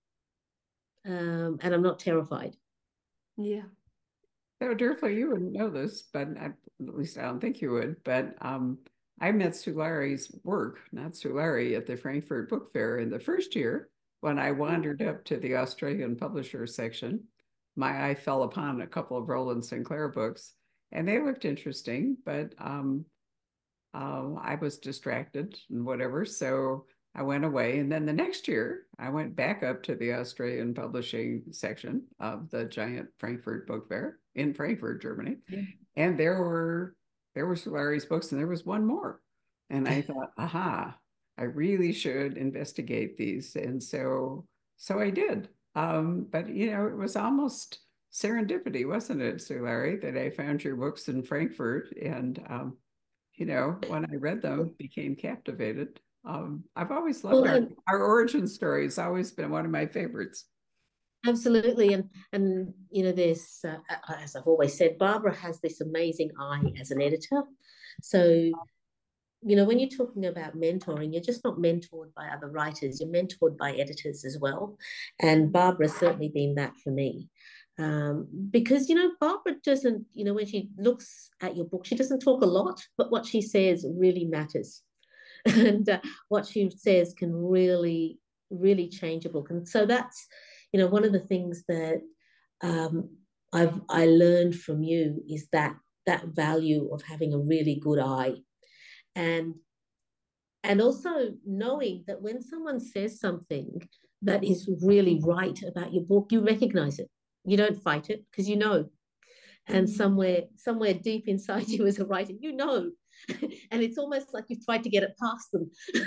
Um, and I'm not terrified. Yeah. So, Derfla, you wouldn't know this, but I, at least I don't think you would. But um, I met Sulari's work, not Sulari, at the Frankfurt Book Fair in the first year when I wandered up to the Australian publisher section. My eye fell upon a couple of Roland Sinclair books, and they looked interesting, but um, uh, I was distracted and whatever. So I went away. And then the next year, I went back up to the Australian publishing section of the giant Frankfurt Book Fair in Frankfurt, Germany. Yeah. And there were there were Sulari's books, and there was one more. And I thought, aha, I really should investigate these. And so so I did. Um, but you know, it was almost serendipity, wasn't it, Sulari, that I found your books in Frankfurt, and um, you know, when I read them, became captivated. Um, I've always loved well, our, our origin story. It's always been one of my favorites. Absolutely. And, and you know, there's, uh, as I've always said, Barbara has this amazing eye as an editor. So, you know, when you're talking about mentoring, you're just not mentored by other writers, you're mentored by editors as well. And Barbara's certainly been that for me. Um, because, you know, Barbara doesn't, you know, when she looks at your book, she doesn't talk a lot, but what she says really matters. And uh, what she says can really, really change a book. And so that's, you know, one of the things that um, I've I learned from you is that that value of having a really good eye. And, and also knowing that when someone says something that is really right about your book, you recognize it. You don't fight it because you know. And somewhere, somewhere deep inside you as a writer, you know. And it's almost like you've tried to get it past them.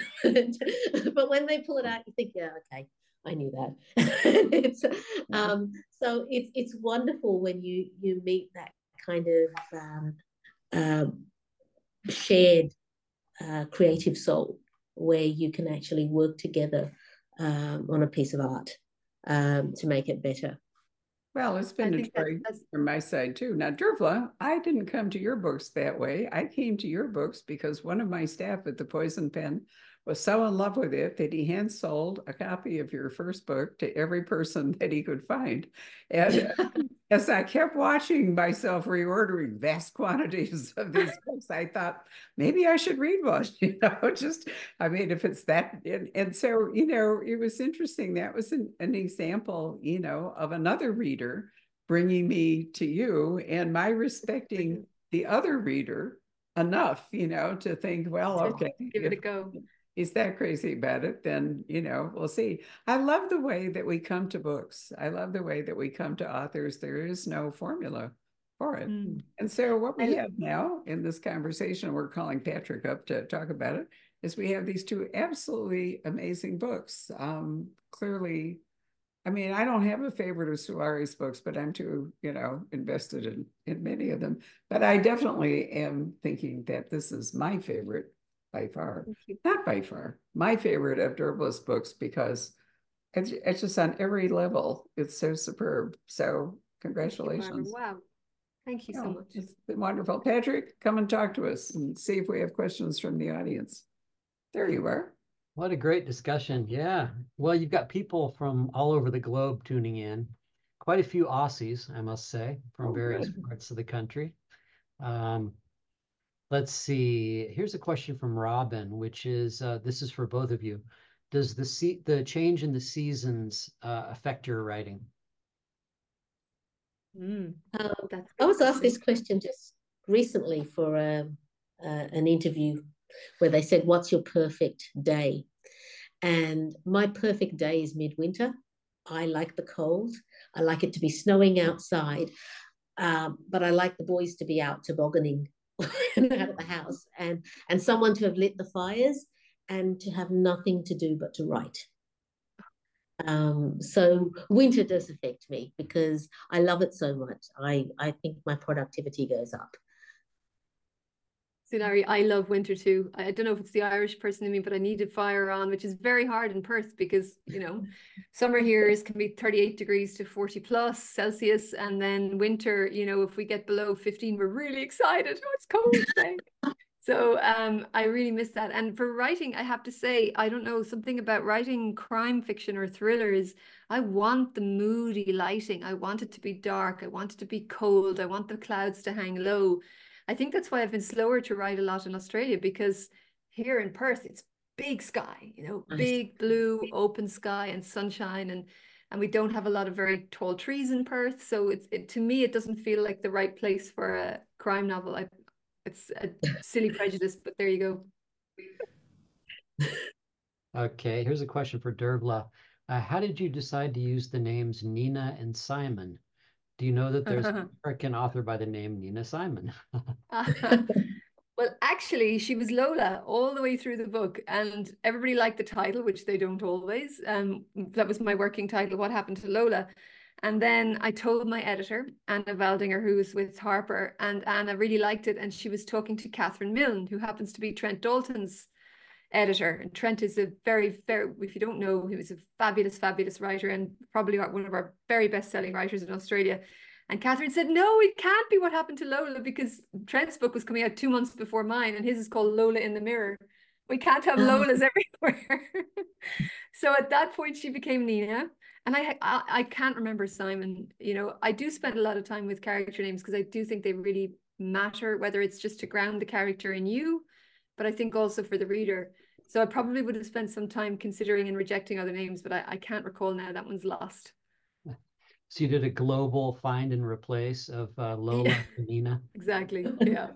But when they pull it out, you think, yeah, okay, I knew that. it's, um, so it's it's wonderful when you you meet that kind of um, um, shared uh, creative soul where you can actually work together um, on a piece of art um, to make it better. Well, it's been I a joy from my side too. Now, Derfla, I didn't come to your books that way. I came to your books because one of my staff at the Poison Pen was so in love with it that he hand sold a copy of your first book to every person that he could find. And as I kept watching myself reordering vast quantities of these books, I thought maybe I should read one, you know, just, I mean, if it's that, and, and so, you know, it was interesting. That was an, an example, you know, of another reader bringing me to you and my respecting the other reader enough, you know, to think, well, okay, give it a go. He's that crazy about it, then, you know, we'll see. I love the way that we come to books. I love the way that we come to authors. There is no formula for it. Mm. And so what we I have now in this conversation, we're calling Patrick up to talk about it, is we have these two absolutely amazing books. Um, clearly, I mean, I don't have a favorite of Sulari's books, but I'm too, you know, invested in, in many of them. But I definitely am thinking that this is my favorite by far. Not by far. My favorite of Derfla's books because it's, it's just on every level. It's so superb. So congratulations. Thank you, wow. Thank you so oh, much. It's been wonderful. Patrick, come and talk to us and see if we have questions from the audience. There you are. What a great discussion. Yeah. Well, you've got people from all over the globe tuning in. Quite a few Aussies, I must say, from oh, various good. parts of the country. Um, let's see. Here's a question from Robin, which is, uh, this is for both of you. Does the se the change in the seasons uh, affect your writing? Mm. Um, I was asked this question just recently for a, uh, an interview where they said, what's your perfect day? And my perfect day is midwinter. I like the cold. I like it to be snowing outside, um, but I like the boys to be out tobogganing out of the house and, and someone to have lit the fires and to have nothing to do but to write. Um, so winter does affect me because I love it so much. I, I think my productivity goes up. Sulari, I love winter too. I don't know if it's the Irish person in me, but I need a fire on, which is very hard in Perth because, you know, summer here is can be thirty-eight degrees to forty plus Celsius. And then winter, you know, if we get below fifteen, we're really excited. Oh, it's cold today. So um, I really miss that. And for writing, I have to say, I don't know, something about writing crime fiction or thrillers. I want the moody lighting. I want it to be dark. I want it to be cold. I want the clouds to hang low. I think that's why I've been slower to write a lot in Australia, because here in Perth, it's big sky, you know, Nice. big blue, open sky and sunshine. And and we don't have a lot of very tall trees in Perth. So it's it, to me, it doesn't feel like the right place for a crime novel. I It's a silly prejudice, but there you go. Okay, here's a question for Dervla. Uh, how did you decide to use the names Nina and Simon? Do you know that there's an American author by the name Nina Simon? Well, actually, she was Lola all the way through the book, and everybody liked the title, which they don't always. Um, that was my working title, What Happened to Lola? And then I told my editor, Anna Valdinger, who was with Harper, and Anna really liked it. And she was talking to Catherine Milne, who happens to be Trent Dalton's editor. And Trent is a very, very, if you don't know, he was a fabulous, fabulous writer and probably one of our very best-selling writers in Australia. And Catherine said, no, it can't be What Happened to Lola, because Trent's book was coming out two months before mine, and his is called Lola in the Mirror. We can't have Lolas everywhere. So at that point, she became Nina. And I, I I can't remember Simon. You know, I do spend a lot of time with character names because I do think they really matter, whether it's just to ground the character in you, but I think also for the reader. So I probably would have spent some time considering and rejecting other names, but I, I can't recall now. That one's lost. So you did a global find and replace of uh, Lola Yeah. and Nina? Exactly, yeah.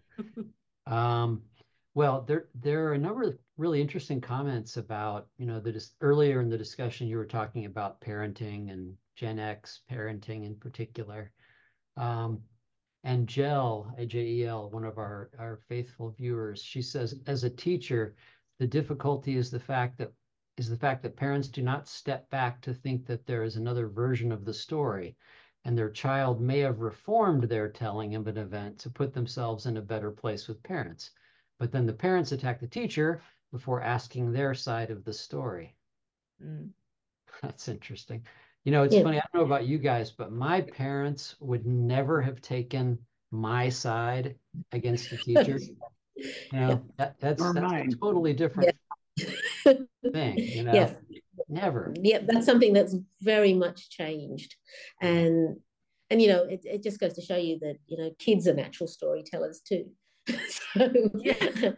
um, well, there there are a number of really interesting comments about, you know, the dis earlier in the discussion you were talking about parenting and Gen X parenting in particular. Um, and Jel, A J E L, one of our, our faithful viewers, she says, as a teacher, the difficulty is the fact that is the fact that parents do not step back to think that there is another version of the story, and their child may have reformed their telling of an event to put themselves in a better place with parents. But then the parents attack the teacher before asking their side of the story. Mm. That's interesting. You know, it's Yeah. funny, I don't know about you guys, but my parents would never have taken my side against the teacher. You know, that, that's, Or that's a mine. totally different Yeah. thing, you know? Yeah. Never. Yeah, that's something that's very much changed. And and you know, it, it just goes to show you that, you know, kids are natural storytellers too. So Yeah.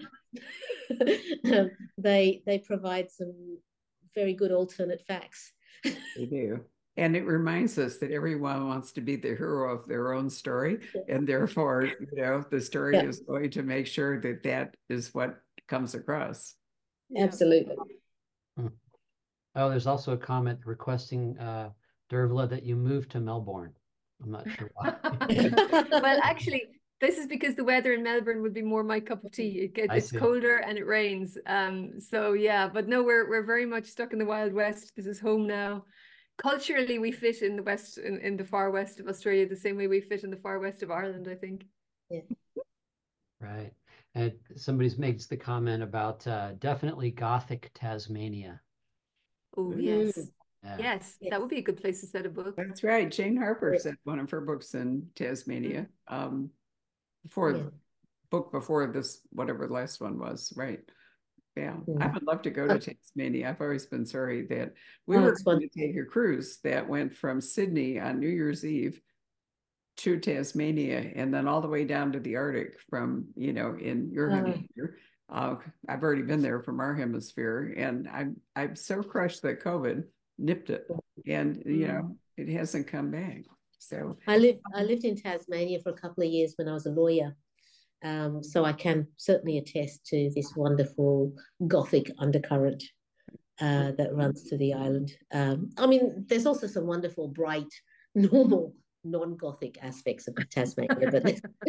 um, they they provide some very good alternate facts. They do. And it reminds us that everyone wants to be the hero of their own story. And therefore, you know, the story Yeah. is going to make sure that that is what comes across. Yeah. Absolutely. Hmm. Oh, there's also a comment requesting, uh, Dervla, that you move to Melbourne. I'm not sure why. Well, actually, this is because the weather in Melbourne would be more my cup of tea. It gets, I it's see. colder and it rains. Um, so yeah, but no, we're we're very much stuck in the Wild West. This is home now. Culturally, we fit in the west, in, in the far west of Australia, the same way we fit in the far west of Ireland, I think. Yeah. Right. And somebody makes the comment about uh, definitely Gothic Tasmania. Oh, yes. Yeah. Yes, Yes. that would be a good place to set a book. That's right. Jane Harper set one of her books in Tasmania. Um, before Yeah. book before this, whatever the last one was, right? Yeah, Mm. I would love to go to Oh. Tasmania. I've always been sorry that we Oh, were it's going wonderful. to take a cruise that went from Sydney on New Year's Eve to Tasmania and then all the way down to the Arctic from, you know, in your Oh. hemisphere. Uh, I've already been there from our hemisphere, and I'm I'm so crushed that COVID nipped it, and you know it hasn't come back. So I lived I lived in Tasmania for a couple of years when I was a lawyer. Um, so I can certainly attest to this wonderful Gothic undercurrent uh, that runs through the island. Um, I mean, there's also some wonderful, bright, normal, non-Gothic aspects of Tasmania, but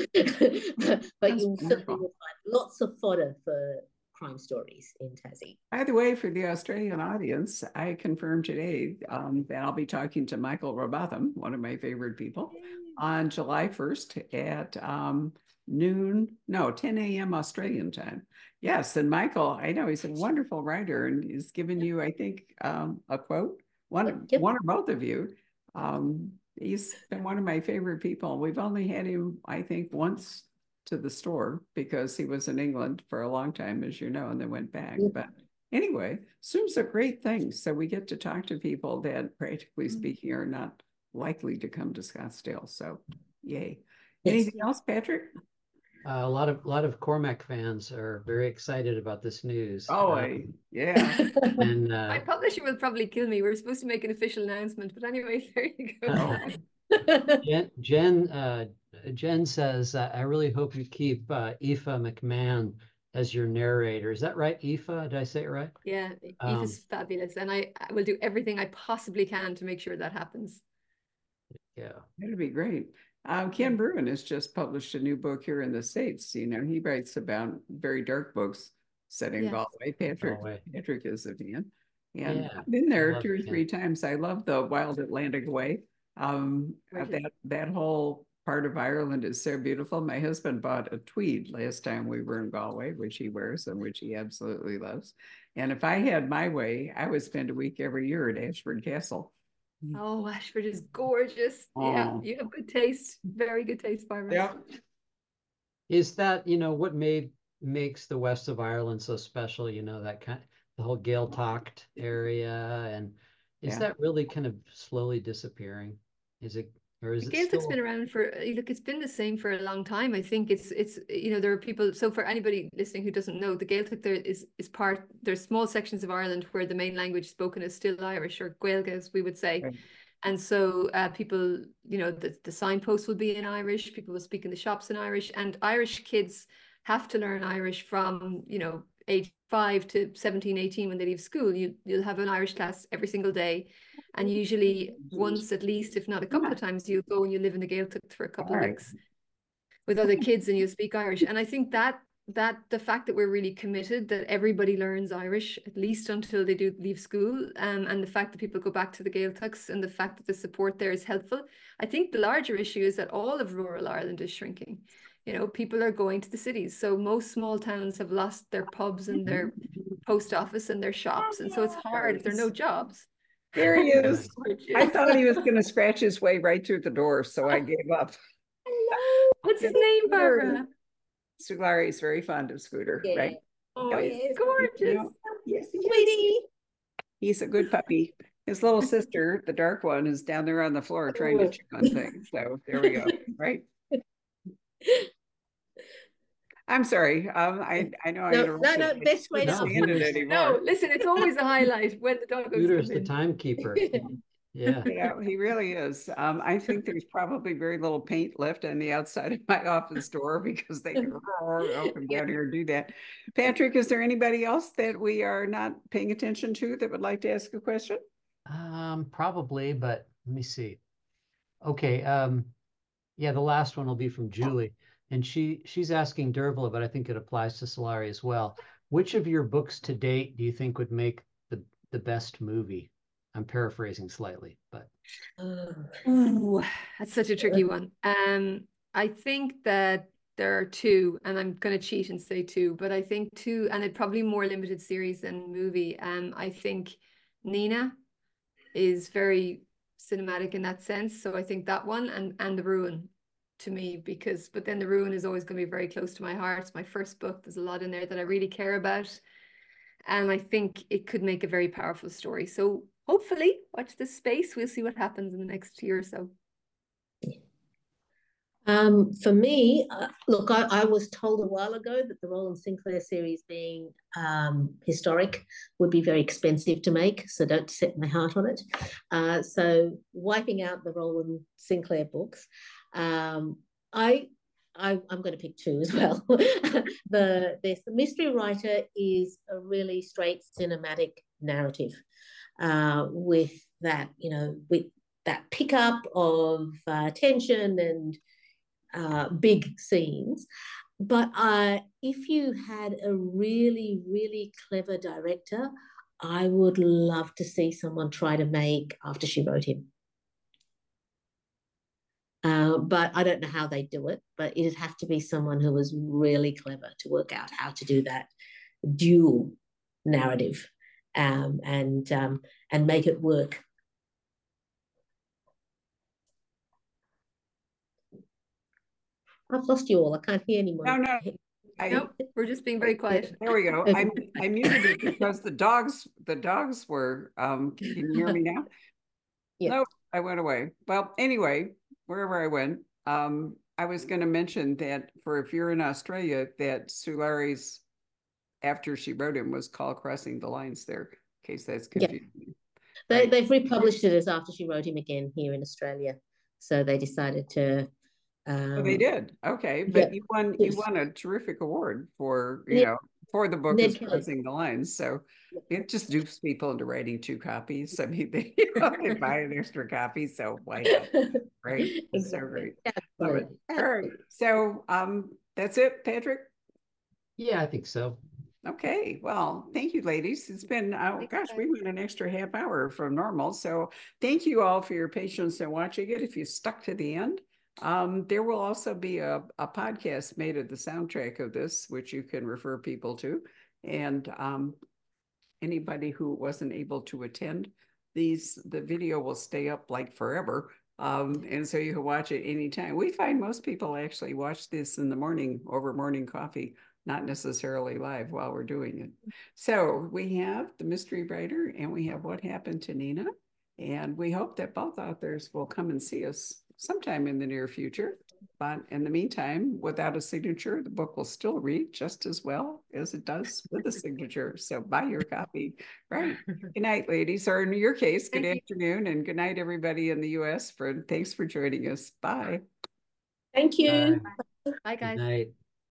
but you certainly will find lots of fodder for crime stories in Tassie. By the way, for the Australian audience, I confirmed today um, that I'll be talking to Michael Robotham, one of my favorite people, on July first at um, noon, no, ten A M Australian time. Yes, and Michael, I know he's a wonderful writer, and he's given you, I think, um, a quote, one, Yep. one or both of you. Um, he's been one of my favorite people. We've only had him, I think, once to the store because he was in England for a long time, as you know, and then went back. Yeah. But anyway, Zoom's a great thing. So we get to talk to people that, practically Mm. speaking, are not likely to come to Scottsdale. So yay. Yes. Anything else, Patrick? Uh, a lot of a lot of Cormac fans are very excited about this news. Oh, Uh, I, yeah. and My uh, publisher will probably kill me. We're supposed to make an official announcement, but anyway, there you go. Oh, Jen Jen, uh, Jen says, uh, I really hope you keep uh, Aoife McMahon as your narrator. Is that right, Aoife? Did I say it right? Yeah, Um, Aoife's fabulous, and I, I will do everything I possibly can to make sure that happens. Yeah. that'd be great. Um, Ken Bruin has just published a new book here in the States. You know, he writes about very dark books set in Yeah. Galway. Patrick, Galway. Patrick is a fan. And Yeah, I've been I there love two or Ken. three times. I love the Wild Atlantic Way. Um, uh, Gorgeous. that that whole part of Ireland is so beautiful. My husband bought a tweed last time we were in Galway, which he wears and which he absolutely loves. And if I had my way, I would spend a week every year at Ashford Castle. Oh, Ashford is gorgeous. Yeah, Oh. you have good taste. Very good taste, Barbara. Yeah. Is that, you know, what made makes the west of Ireland so special, you know, that kind the whole Gaeltacht area, and is Yeah. that really kind of slowly disappearing? Is it, or is The it Gaeltacht's still? been around for, look, it's been the same for a long time. I think it's, it's, you know, there are people, so for anybody listening who doesn't know, the Gaeltacht there is, is part, there's small sections of Ireland where the main language spoken is still Irish, or Gaeilge, as we would say. Right. And so uh, people, you know, the, the signposts will be in Irish, people will speak in the shops in Irish, and Irish kids have to learn Irish from, you know, age five to seventeen, eighteen when they leave school. You, you'll have an Irish class every single day. And usually once at least, if not a couple of times, you go and you live in the Gaeltacht for a couple All of right. weeks with other kids and you speak Irish. And I think that that the fact that we're really committed that everybody learns Irish, at least until they do leave school, um, and the fact that people go back to the Gaeltachts and the fact that the support there is helpful. I think the larger issue is that all of rural Ireland is shrinking. You know, people are going to the cities. So most small towns have lost their pubs and their post office and their shops. And so it's hard if there are no jobs. There he No is. storages. I thought he was going to scratch his way right through the door, so I gave up. What's his Yes, name, Scooter. Barbara? Suglari is very fond of Scooter, Yeah. right? Oh, Yes. he's You gorgeous. know, yes, he is. Sweetie. He's a good puppy. His little sister, the dark one, is down there on the floor trying to chew on things. So there we go. Right. I'm sorry. Um, I I know I No, no, interrupted. no, I best just way to couldn't No, stand he it was- anymore. No, listen, it's always a highlight when the doggos Scooter's come the in. timekeeper. Yeah. Yeah, he really is. Um, I think there's probably very little paint left on the outside of my office door because they can oh, come down here and do that. Patrick, is there anybody else that we are not paying attention to that would like to ask a question? Um, probably, but let me see. Okay, um, yeah, the last one will be from Julie, and she she's asking Dervla, but I think it applies to Solari as well. Which of your books to date do you think would make the the best movie? I'm paraphrasing slightly, but Ooh, that's such a tricky one. Um, I think that there are two, and I'm going to cheat and say two, but I think two, and it probably more limited series than movie. Um, I think Nina is very cinematic in that sense, so I think that one, and and The Ruin to me, because but then The Ruin is always going to be very close to my heart. It's my first book. There's a lot in there that I really care about, and I think it could make a very powerful story. So hopefully, watch this space. We'll see what happens in the next year or so. Um, for me, uh, look, I, I was told a while ago that the Roland Sinclair series being um, historic would be very expensive to make, so don't set my heart on it. Uh, so wiping out the Roland Sinclair books, um, I, I, I'm going to pick two as well. the, the Mystery Writer is a really straight cinematic narrative uh, with that, you know, with that pickup of uh, tension and Uh, big scenes. But uh, if you had a really, really clever director, I would love to see someone try to make After She Wrote Him. Uh, but I don't know how they do it, but it'd have to be someone who was really clever to work out how to do that dual narrative um, and um, and make it work. I've lost you all. I can't hear anymore. No, no. I, Nope, we're just being very quiet. There we go. I I muted it because the dogs the dogs were. Um, can you hear me now? Yeah. Nope, I went away. Well, anyway, wherever I went, um, I was going to mention that for if you're in Australia, that Sulari's, after she wrote him, was called Crossing the Lines there, in case that's confusing. Yeah. They, right. They've republished it as after she wrote him again here in Australia. So they decided to. Um, oh, they did. Okay. But yeah. you won you won a terrific award for, you yeah. know, for the book is Crossing the Lines. So yeah. it just dupes people into writing two copies. I mean, they, you know, they buy an extra copy. So why not? Right. It's exactly. So great. Absolutely. All right. So um, that's it, Patrick? Yeah, I think so. Okay, well, thank you, ladies. It's been, oh gosh, we went an extra half hour from normal. So thank you all for your patience in watching it. If you stuck to the end, um, there will also be a, a podcast made of the soundtrack of this, which you can refer people to. And um, anybody who wasn't able to attend, these the video will stay up like forever. Um, and so you can watch it anytime. We find most people actually watch this in the morning over morning coffee, not necessarily live while we're doing it. So we have The Mystery Writer and we have What Happened to Nina. And we hope that both authors will come and see us sometime in the near future. But in the meantime, without a signature, the book will still read just as well as it does with a signature. So buy your copy, right? Good night, ladies, or in your case, good Thank afternoon, you. And good night, everybody in the U S. For thanks for joining us. Bye. Thank you. Bye, Bye guys. Good night.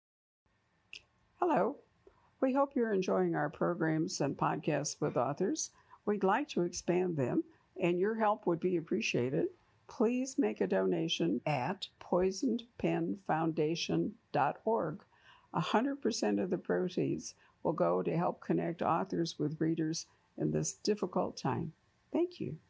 Hello. We hope you're enjoying our programs and podcasts with authors. We'd like to expand them, and your help would be appreciated. Please make a donation at poisoned pen foundation dot org. one hundred percent of the proceeds will go to help connect authors with readers in this difficult time. Thank you.